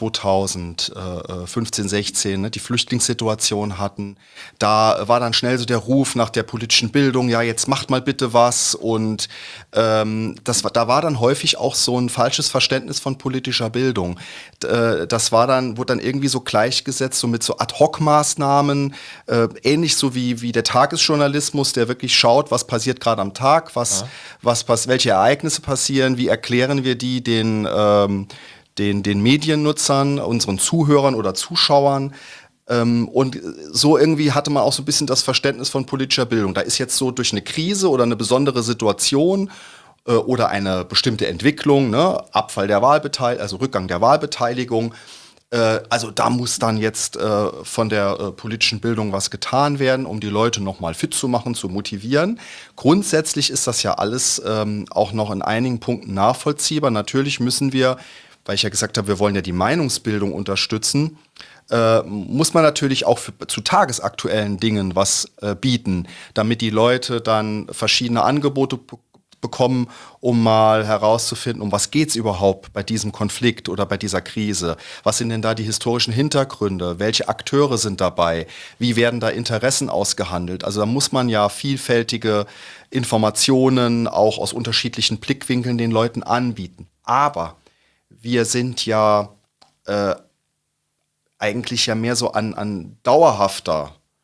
zweitausendfünfzehn, sechzehn ne, die Flüchtlingssituation hatten, da war dann schnell so der Ruf nach der politischen Bildung, ja, jetzt macht mal bitte was. Und ähm, das, da war dann häufig auch so ein falsches Verständnis von politischer Bildung. D- äh, das war dann, wurde dann irgendwie so gleichgesetzt, so mit so Ad-Hoc-Maßnahmen, äh, ähnlich so wie, wie der Tagesjournalismus, der wirklich schaut, was passiert gerade am Tag, was, ja. was, was, welche Ereignisse passieren, wie erklären wir die den, ähm, den, den Mediennutzern, unseren Zuhörern oder Zuschauern. Ähm, und so irgendwie hatte man auch so ein bisschen das Verständnis von politischer Bildung. Da ist jetzt so durch eine Krise oder eine besondere Situation äh, oder eine bestimmte Entwicklung, ne, Abfall der Wahlbeteiligung, also Rückgang der Wahlbeteiligung, äh, also da muss dann jetzt äh, von der äh, politischen Bildung was getan werden, um die Leute nochmal fit zu machen, zu motivieren. Grundsätzlich ist das ja alles ähm, auch noch in einigen Punkten nachvollziehbar. Natürlich müssen wir, weil ich ja gesagt habe, wir wollen ja die Meinungsbildung unterstützen, äh, muss man natürlich auch für, zu tagesaktuellen Dingen was äh, bieten, damit die Leute dann verschiedene Angebote be- bekommen, um mal herauszufinden, um was geht's überhaupt bei diesem Konflikt oder bei dieser Krise? Was sind denn da die historischen Hintergründe? Welche Akteure sind dabei? Wie werden da Interessen ausgehandelt? Also da muss man ja vielfältige Informationen auch aus unterschiedlichen Blickwinkeln den Leuten anbieten. Aber wir sind ja äh, eigentlich ja mehr so an, an dauerhafter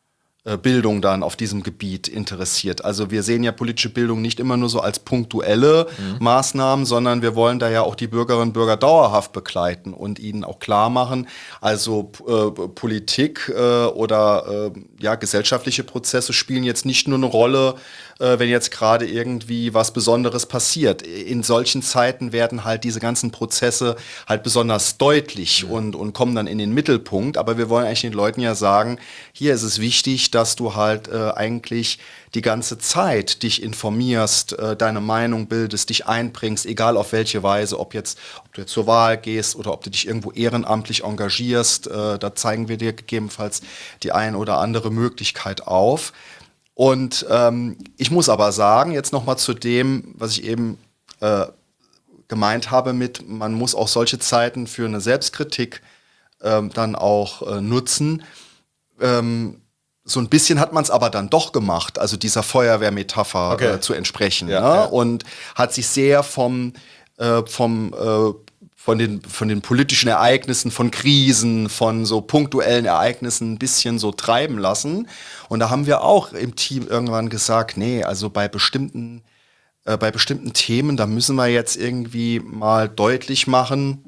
Bildung dann auf diesem Gebiet interessiert. Also wir sehen ja politische Bildung nicht immer nur so als punktuelle mhm. Maßnahmen, sondern wir wollen da ja auch die Bürgerinnen und Bürger dauerhaft begleiten und ihnen auch klar machen, also äh, Politik äh, oder äh, ja, gesellschaftliche Prozesse spielen jetzt nicht nur eine Rolle, äh, wenn jetzt gerade irgendwie was Besonderes passiert. In solchen Zeiten werden halt diese ganzen Prozesse halt besonders deutlich mhm. und, und kommen dann in den Mittelpunkt. Aber wir wollen eigentlich den Leuten ja sagen, hier ist es wichtig, dass du halt äh, eigentlich die ganze Zeit dich informierst, äh, deine Meinung bildest, dich einbringst, egal auf welche Weise, ob jetzt, ob du jetzt zur Wahl gehst oder ob du dich irgendwo ehrenamtlich engagierst. Äh, da zeigen wir dir gegebenenfalls die ein oder andere Möglichkeit auf. Und ähm, ich muss aber sagen, jetzt nochmal zu dem, was ich eben äh, gemeint habe mit, man muss auch solche Zeiten für eine Selbstkritik ähm, dann auch äh, nutzen. Ähm, so ein bisschen hat man es aber dann doch gemacht, also dieser Feuerwehrmetapher okay. äh, zu entsprechen. Ja, ne? ja. Und hat sich sehr vom, äh, vom äh, von den, von den politischen Ereignissen, von Krisen, von so punktuellen Ereignissen ein bisschen so treiben lassen. Und da haben wir auch im Team irgendwann gesagt, nee, also bei bestimmten, äh, bei bestimmten Themen, da müssen wir jetzt irgendwie mal deutlich machen,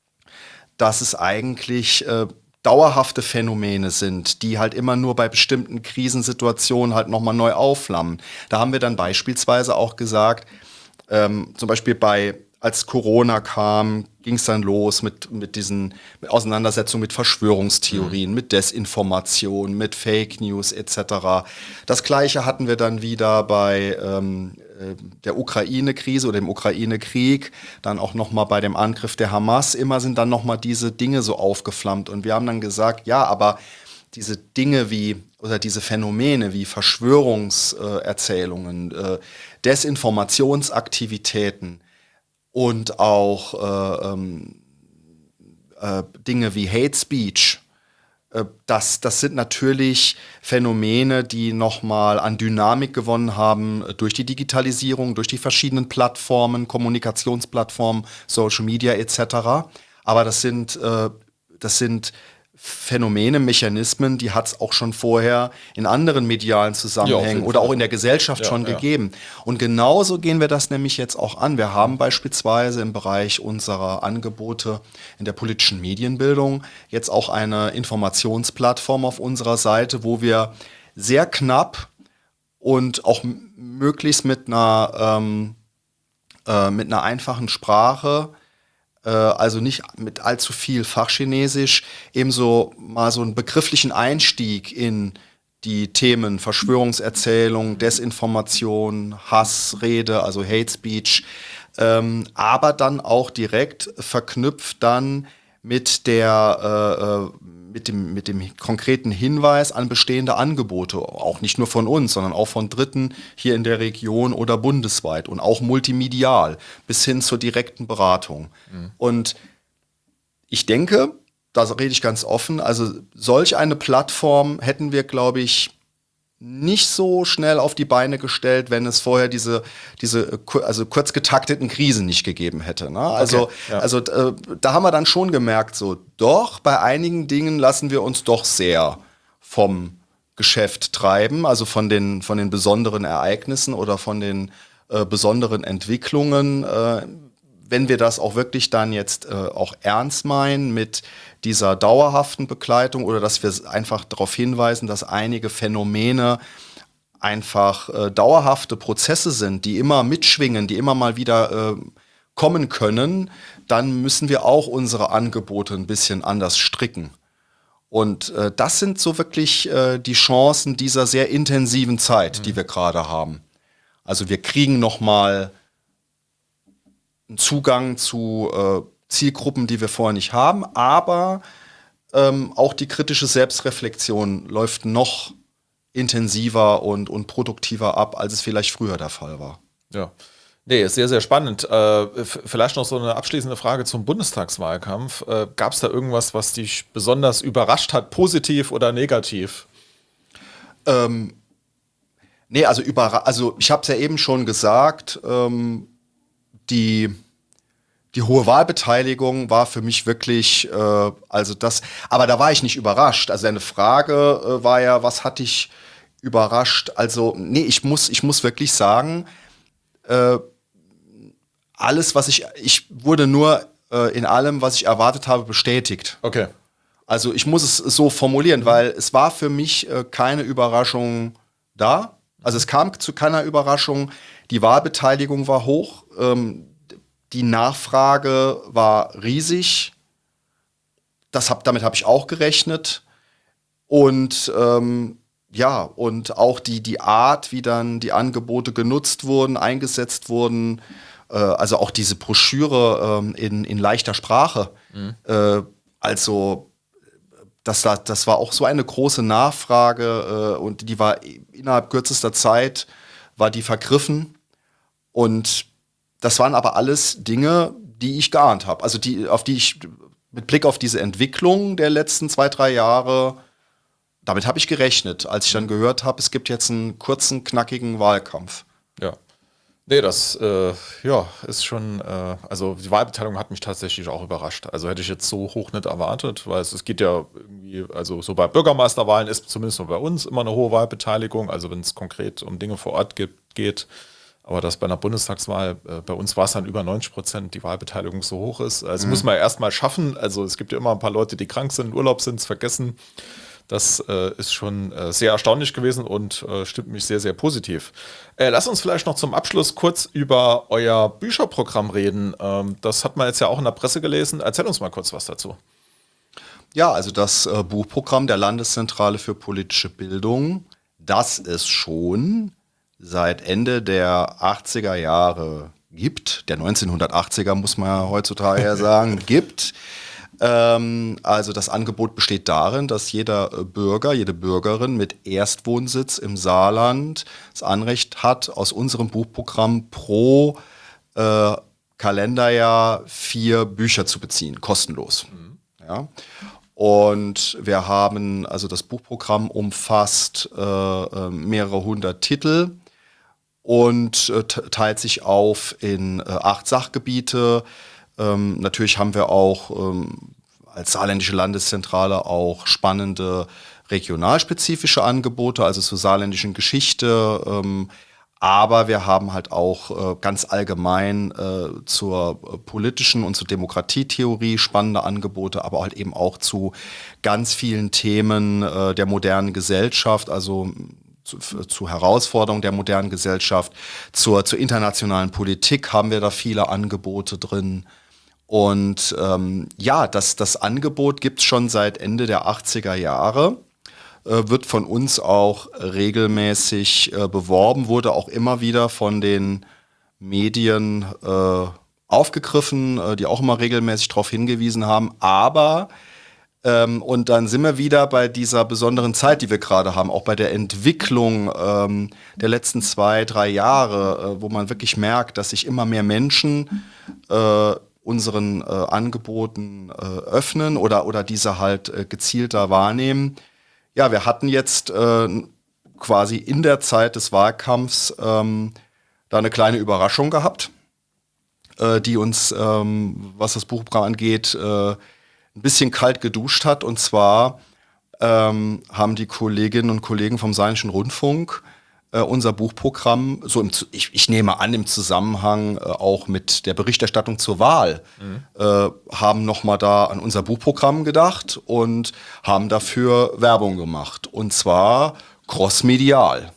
dass es eigentlich äh, dauerhafte Phänomene sind, die halt immer nur bei bestimmten Krisensituationen halt nochmal neu aufflammen. Da haben wir dann beispielsweise auch gesagt, ähm, zum Beispiel bei als Corona kam, ging es dann los mit, mit diesen Auseinandersetzungen mit Verschwörungstheorien, mhm. mit Desinformation, mit Fake News et cetera. Das Gleiche hatten wir dann wieder bei ähm, der Ukraine-Krise oder dem Ukraine-Krieg, dann auch nochmal bei dem Angriff der Hamas. Immer sind dann nochmal diese Dinge so aufgeflammt. Und wir haben dann gesagt, ja, aber diese Dinge wie, oder diese Phänomene wie Verschwörungserzählungen, äh, Desinformationsaktivitäten, und auch äh, ähm, äh, Dinge wie Hate Speech, äh, das, das sind natürlich Phänomene, die nochmal an Dynamik gewonnen haben äh, durch die Digitalisierung, durch die verschiedenen Plattformen, Kommunikationsplattformen, Social Media et cetera. Aber das sind, äh, das sind Phänomene, Mechanismen, die hat es auch schon vorher in anderen medialen Zusammenhängen ja, oder auch in der Gesellschaft ja, schon ja. gegeben. Und genauso gehen wir das nämlich jetzt auch an. Wir haben beispielsweise im Bereich unserer Angebote in der politischen Medienbildung jetzt auch eine Informationsplattform auf unserer Seite, wo wir sehr knapp und auch m- möglichst mit einer, ähm, äh, mit einer einfachen Sprache, also nicht mit allzu viel Fachchinesisch, ebenso mal so einen begrifflichen Einstieg in die Themen Verschwörungserzählung, Desinformation, Hassrede, also Hate Speech, ähm, aber dann auch direkt verknüpft dann mit der äh, mit dem mit dem konkreten Hinweis an bestehende Angebote, auch nicht nur von uns, sondern auch von Dritten hier in der Region oder bundesweit und auch multimedial bis hin zur direkten Beratung. Mhm. Und ich denke, da rede ich ganz offen, also solch eine Plattform hätten wir, glaube ich, nicht so schnell auf die Beine gestellt, wenn es vorher diese, diese also kurz getakteten Krisen nicht gegeben hätte. Ne? Also, okay, ja. also äh, da haben wir dann schon gemerkt, so doch, bei einigen Dingen lassen wir uns doch sehr vom Geschäft treiben, also von den, von den besonderen Ereignissen oder von den äh, besonderen Entwicklungen. Äh, wenn wir das auch wirklich dann jetzt äh, auch ernst meinen mit dieser dauerhaften Begleitung oder dass wir einfach darauf hinweisen, dass einige Phänomene einfach äh, dauerhafte Prozesse sind, die immer mitschwingen, die immer mal wieder äh, kommen können, dann müssen wir auch unsere Angebote ein bisschen anders stricken. Und äh, das sind so wirklich äh, die Chancen dieser sehr intensiven Zeit, mhm. die wir gerade haben. Also wir kriegen nochmal einen Zugang zu äh, Zielgruppen, die wir vorher nicht haben, aber ähm, auch die kritische Selbstreflexion läuft noch intensiver und, und produktiver ab, als es vielleicht früher der Fall war. Ja, nee, ist sehr, sehr spannend. Äh, f- vielleicht noch so eine abschließende Frage zum Bundestagswahlkampf. Äh, gab es da irgendwas, was dich besonders überrascht hat, positiv oder negativ? Ähm, nee, also, überra- also ich habe es ja eben schon gesagt, ähm, die Die hohe Wahlbeteiligung war für mich wirklich, äh, also das, aber da war ich nicht überrascht. Also deine Frage äh, war ja, was hat dich überrascht. Also, nee, ich muss, ich muss wirklich sagen, äh, alles, was ich, ich wurde nur äh, in allem, was ich erwartet habe, bestätigt. Okay. Also ich muss es so formulieren, weil es war für mich äh, keine Überraschung da. Also es kam zu keiner Überraschung. Die Wahlbeteiligung war hoch. Ähm, die Nachfrage war riesig. Das hab, damit habe ich auch gerechnet. Und ähm, ja, und auch die, die Art, wie dann die Angebote genutzt wurden, eingesetzt wurden, äh, also auch diese Broschüre ähm, in, in leichter Sprache. Mhm. Äh, also Das, das war auch so eine große Nachfrage äh, und die war innerhalb kürzester Zeit, war die vergriffen. Und das waren aber alles Dinge, die ich geahnt habe. Also die, auf die ich mit Blick auf diese Entwicklung der letzten zwei, drei Jahre, damit habe ich gerechnet, als ich dann gehört habe, es gibt jetzt einen kurzen, knackigen Wahlkampf. Ja. Nee, das äh, ja, ist schon, äh, also die Wahlbeteiligung hat mich tatsächlich auch überrascht. Also hätte ich jetzt so hoch nicht erwartet, weil es, es geht ja irgendwie, also so bei Bürgermeisterwahlen ist zumindest bei uns immer eine hohe Wahlbeteiligung, also wenn es konkret um Dinge vor Ort gibt, geht. Aber dass bei einer Bundestagswahl, äh, bei uns war es dann über neunzig Prozent, die Wahlbeteiligung so hoch ist. Also mhm. muss man ja erstmal schaffen. Also es gibt ja immer ein paar Leute, die krank sind, in Urlaub sind, es vergessen. Das äh, ist schon äh, sehr erstaunlich gewesen und äh, stimmt mich sehr, sehr positiv. Äh, lass uns vielleicht noch zum Abschluss kurz über euer Bücherprogramm reden. Ähm, das hat man jetzt ja auch in der Presse gelesen. Erzähl uns mal kurz was dazu. Ja, also das äh, Buchprogramm der Landeszentrale für politische Bildung, das es schon seit Ende der achtziger Jahre gibt, der neunzehnhundertachtziger muss man ja heutzutage ja sagen, gibt. Also das Angebot besteht darin, dass jeder Bürger, jede Bürgerin mit Erstwohnsitz im Saarland das Anrecht hat, aus unserem Buchprogramm pro äh, Kalenderjahr vier Bücher zu beziehen, kostenlos. Mhm. Ja. Und wir haben, also das Buchprogramm umfasst äh, mehrere hundert Titel und äh, teilt sich auf in äh, acht Sachgebiete. Ähm, natürlich haben wir auch ähm, als saarländische Landeszentrale auch spannende regionalspezifische Angebote, also zur saarländischen Geschichte. Ähm, aber wir haben halt auch äh, ganz allgemein äh, zur äh, politischen und zur Demokratietheorie spannende Angebote, aber halt eben auch zu ganz vielen Themen äh, der modernen Gesellschaft, also zu, zu Herausforderungen der modernen Gesellschaft, zur, zur internationalen Politik haben wir da viele Angebote drin. Und ähm, ja, das, das Angebot gibt es schon seit Ende der achtziger Jahre, äh, wird von uns auch regelmäßig äh, beworben, wurde auch immer wieder von den Medien äh, aufgegriffen, äh, die auch immer regelmäßig darauf hingewiesen haben. Aber, ähm, und dann sind wir wieder bei dieser besonderen Zeit, die wir gerade haben, auch bei der Entwicklung ähm, der letzten zwei, drei Jahre, äh, wo man wirklich merkt, dass sich immer mehr Menschen äh, unseren äh, Angeboten äh, öffnen oder, oder diese halt äh, gezielter wahrnehmen. Ja, wir hatten jetzt äh, quasi in der Zeit des Wahlkampfs ähm, da eine kleine Überraschung gehabt, äh, die uns, ähm, was das Buchprogramm angeht, äh, ein bisschen kalt geduscht hat. Und zwar ähm, haben die Kolleginnen und Kollegen vom Saarländischen Rundfunk Uh, unser Buchprogramm, so im, ich, ich nehme an, im Zusammenhang uh, auch mit der Berichterstattung zur Wahl, mhm. uh, haben nochmal da an unser Buchprogramm gedacht und haben dafür Werbung gemacht. Und zwar crossmedial.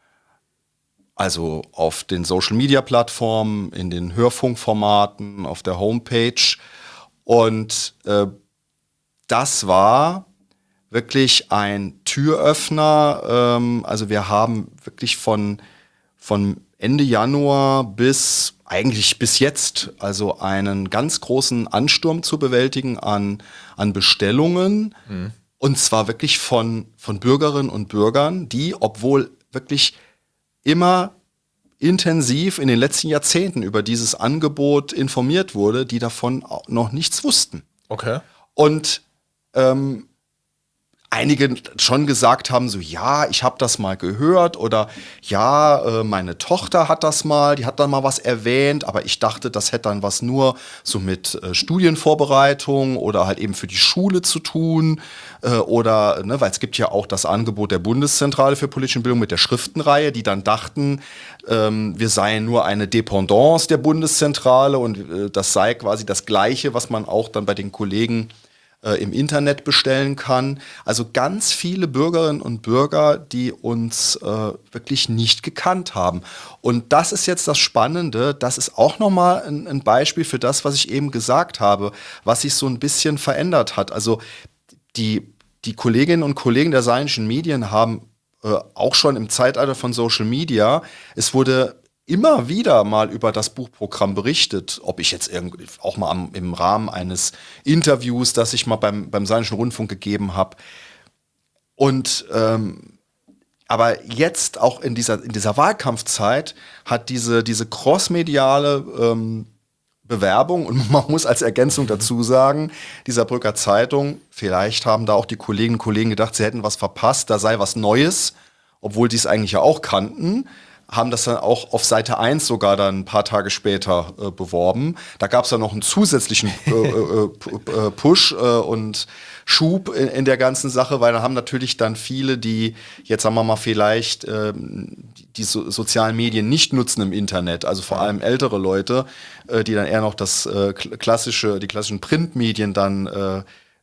Also auf den Social-Media-Plattformen, in den Hörfunkformaten, auf der Homepage. Und uh, das war wirklich ein Türöffner. Ähm, also wir haben wirklich von, von Ende Januar bis eigentlich bis jetzt also einen ganz großen Ansturm zu bewältigen an, an Bestellungen. Mhm. Und zwar wirklich von, von Bürgerinnen und Bürgern, die, obwohl wirklich immer intensiv in den letzten Jahrzehnten über dieses Angebot informiert wurde, die davon auch noch nichts wussten. Okay. Und ähm, einige schon gesagt haben, so ja, ich habe das mal gehört oder ja, äh, meine Tochter hat das mal, die hat dann mal was erwähnt, aber ich dachte, das hätte dann was nur so mit äh, Studienvorbereitung oder halt eben für die Schule zu tun äh, oder, ne, weil es gibt ja auch das Angebot der Bundeszentrale für politische Bildung mit der Schriftenreihe, die dann dachten, ähm, wir seien nur eine Dependance der Bundeszentrale und äh, das sei quasi das Gleiche, was man auch dann bei den Kollegen im Internet bestellen kann. Also ganz viele Bürgerinnen und Bürger, die uns äh, wirklich nicht gekannt haben. Und das ist jetzt das Spannende, das ist auch nochmal ein, ein Beispiel für das, was ich eben gesagt habe, was sich so ein bisschen verändert hat. Also die, die Kolleginnen und Kollegen der saarländischen Medien haben äh, auch schon im Zeitalter von Social Media, es wurde immer wieder mal über das Buchprogramm berichtet, ob ich jetzt irgendwie auch mal am, im Rahmen eines Interviews, das ich mal beim, beim Saarländischen Rundfunk gegeben habe. Und ähm, aber jetzt auch in dieser, in dieser Wahlkampfzeit hat diese, diese crossmediale ähm, Bewerbung, und man muss als Ergänzung dazu sagen, dieser Brücker Zeitung, vielleicht haben da auch die Kolleginnen und Kollegen gedacht, sie hätten was verpasst, da sei was Neues, obwohl die es eigentlich ja auch kannten, haben das dann auch auf Seite eins sogar dann ein paar Tage später äh, beworben. Da gab es dann noch einen zusätzlichen äh, äh, Push äh, und Schub in, in der ganzen Sache, weil da haben natürlich dann viele, die jetzt sagen wir mal vielleicht äh, die so, sozialen Medien nicht nutzen im Internet, also vor allem ältere Leute, äh, die dann eher noch das äh, klassische, die klassischen Printmedien dann äh,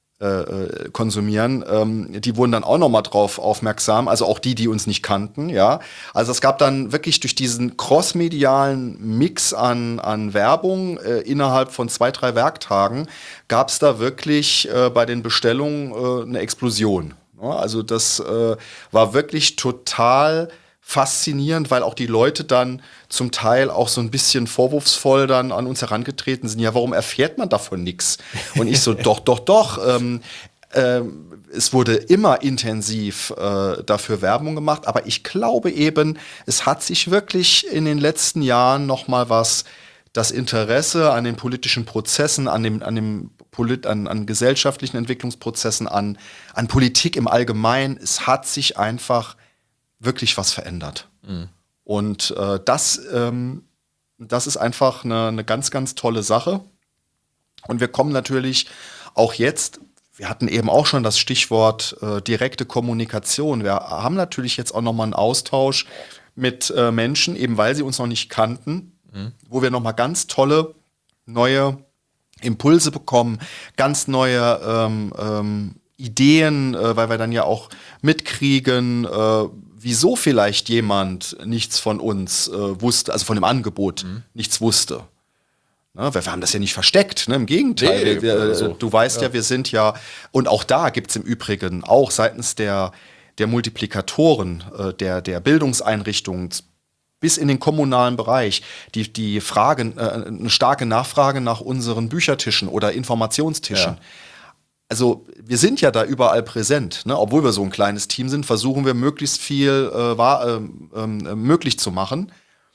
Äh, konsumieren, ähm, die wurden dann auch nochmal drauf aufmerksam, also auch die, die uns nicht kannten, ja. Also es gab dann wirklich durch diesen crossmedialen Mix an, an Werbung äh, innerhalb von zwei, drei Werktagen gab es da wirklich äh, bei den Bestellungen äh, eine Explosion. Ja, also das äh, war wirklich total faszinierend, weil auch die Leute dann zum Teil auch so ein bisschen vorwurfsvoll dann an uns herangetreten sind. Ja, warum erfährt man davon nichts? Und ich so, doch, doch, doch. Ähm, ähm, es wurde immer intensiv äh, dafür Werbung gemacht, aber ich glaube eben, es hat sich wirklich in den letzten Jahren noch mal was, das Interesse an den politischen Prozessen, an dem, an dem Polit, an, an gesellschaftlichen Entwicklungsprozessen, an, an Politik im Allgemeinen, es hat sich einfach wirklich was verändert. Mhm. Und äh, das, ähm, das ist einfach eine, eine ganz, ganz tolle Sache. Und wir kommen natürlich auch jetzt, wir hatten eben auch schon das Stichwort äh, direkte Kommunikation. Wir haben natürlich jetzt auch nochmal einen Austausch mit äh, Menschen, eben weil sie uns noch nicht kannten, mhm. wo wir nochmal ganz tolle neue Impulse bekommen, ganz neue ähm, ähm, Ideen, äh, weil wir dann ja auch mitkriegen, äh, wieso vielleicht jemand nichts von uns äh, wusste, also von dem Angebot mhm. nichts wusste. Ne, wir, wir haben das ja nicht versteckt, ne? Im Gegenteil. Nee, wir, also, du weißt ja. ja, wir sind ja, und auch da gibt es im Übrigen auch seitens der, der Multiplikatoren, äh, der, der Bildungseinrichtungen bis in den kommunalen Bereich, die, die Frage, äh, eine starke Nachfrage nach unseren Büchertischen oder Informationstischen. Ja. Also wir sind ja da überall präsent, ne? Obwohl wir so ein kleines Team sind, versuchen wir möglichst viel äh, war, äh, äh, möglich zu machen.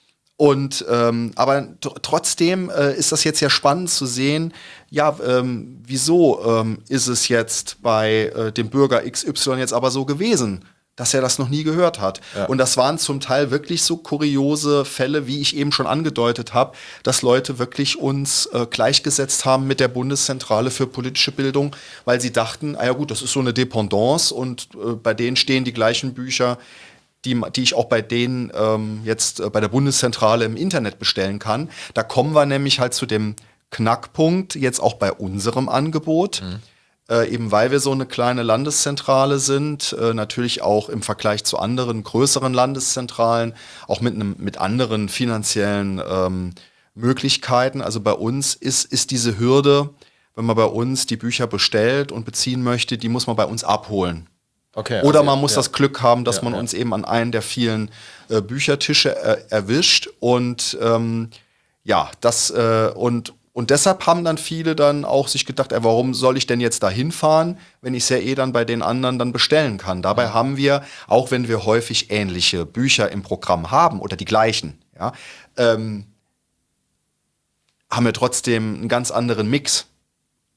Und ähm, aber t- trotzdem äh, ist das jetzt ja spannend zu sehen, ja, ähm, wieso ähm, ist es jetzt bei äh, dem Bürger X Y jetzt aber so gewesen, dass er das noch nie gehört hat. Ja. Und das waren zum Teil wirklich so kuriose Fälle, wie ich eben schon angedeutet habe, dass Leute wirklich uns äh, gleichgesetzt haben mit der Bundeszentrale für politische Bildung, weil sie dachten, ah ja gut, das ist so eine Dependance und äh, bei denen stehen die gleichen Bücher, die, die ich auch bei denen ähm, jetzt äh, bei der Bundeszentrale im Internet bestellen kann. Da kommen wir nämlich halt zu dem Knackpunkt, jetzt auch bei unserem Angebot. Mhm. Äh, eben weil wir so eine kleine Landeszentrale sind, äh, natürlich auch im Vergleich zu anderen größeren Landeszentralen, auch mit, einem, mit anderen finanziellen ähm, Möglichkeiten. Also bei uns ist, ist diese Hürde, wenn man bei uns die Bücher bestellt und beziehen möchte, die muss man bei uns abholen. Okay, Oder also, man muss ja. das Glück haben, dass ja, man ja. uns eben an einen der vielen äh, Büchertische äh, erwischt. Und ähm, ja, das äh, und Und deshalb haben dann viele dann auch sich gedacht, ey, warum soll ich denn jetzt da hinfahren, wenn ich es ja eh dann bei den anderen dann bestellen kann. Dabei ja. haben wir, auch wenn wir häufig ähnliche Bücher im Programm haben oder die gleichen, ja, ähm, haben wir trotzdem einen ganz anderen Mix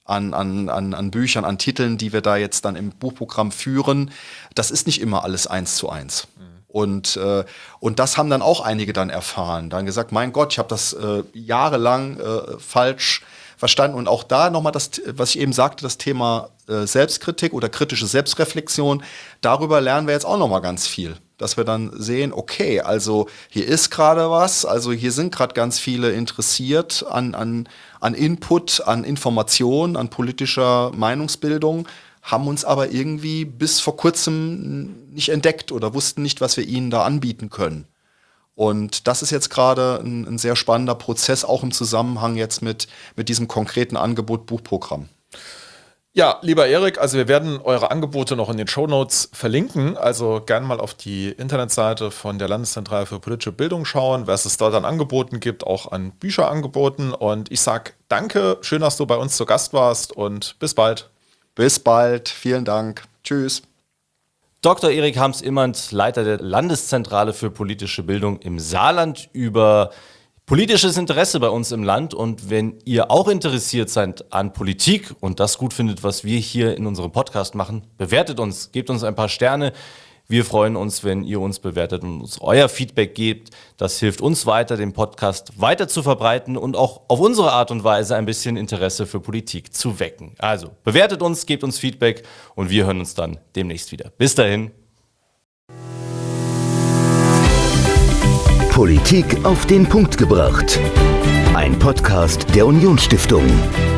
an, an, an, an Büchern, an Titeln, die wir da jetzt dann im Buchprogramm führen, das ist nicht immer alles eins zu eins. Mhm. Und, äh, und das haben dann auch einige dann erfahren. Dann gesagt, mein Gott, ich habe das äh, jahrelang äh, falsch verstanden. Und auch da nochmal das, was ich eben sagte, das Thema äh, Selbstkritik oder kritische Selbstreflexion, darüber lernen wir jetzt auch nochmal ganz viel. Dass wir dann sehen, okay, also hier ist gerade was, also hier sind gerade ganz viele interessiert an, an, an Input, an Information, an politischer Meinungsbildung, haben uns aber irgendwie bis vor kurzem nicht entdeckt oder wussten nicht, was wir ihnen da anbieten können. Und das ist jetzt gerade ein, ein sehr spannender Prozess, auch im Zusammenhang jetzt mit, mit diesem konkreten Angebot Buchprogramm. Ja, lieber Erik, also wir werden eure Angebote noch in den Shownotes verlinken, also gerne mal auf die Internetseite von der Landeszentrale für politische Bildung schauen, was es dort an Angeboten gibt, auch an Bücherangeboten. Und ich sag danke, schön, dass du bei uns zu Gast warst und bis bald. Bis bald, vielen Dank. Tschüss. Doktor Erik Harms-Immand, Leiter der Landeszentrale für politische Bildung im Saarland, über politisches Interesse bei uns im Land. Und wenn ihr auch interessiert seid an Politik und das gut findet, was wir hier in unserem Podcast machen, bewertet uns, gebt uns ein paar Sterne. Wir freuen uns, wenn ihr uns bewertet und uns euer Feedback gebt. Das hilft uns weiter, den Podcast weiter zu verbreiten und auch auf unsere Art und Weise ein bisschen Interesse für Politik zu wecken. Also bewertet uns, gebt uns Feedback und wir hören uns dann demnächst wieder. Bis dahin. Politik auf den Punkt gebracht. Ein Podcast der Unionsstiftung.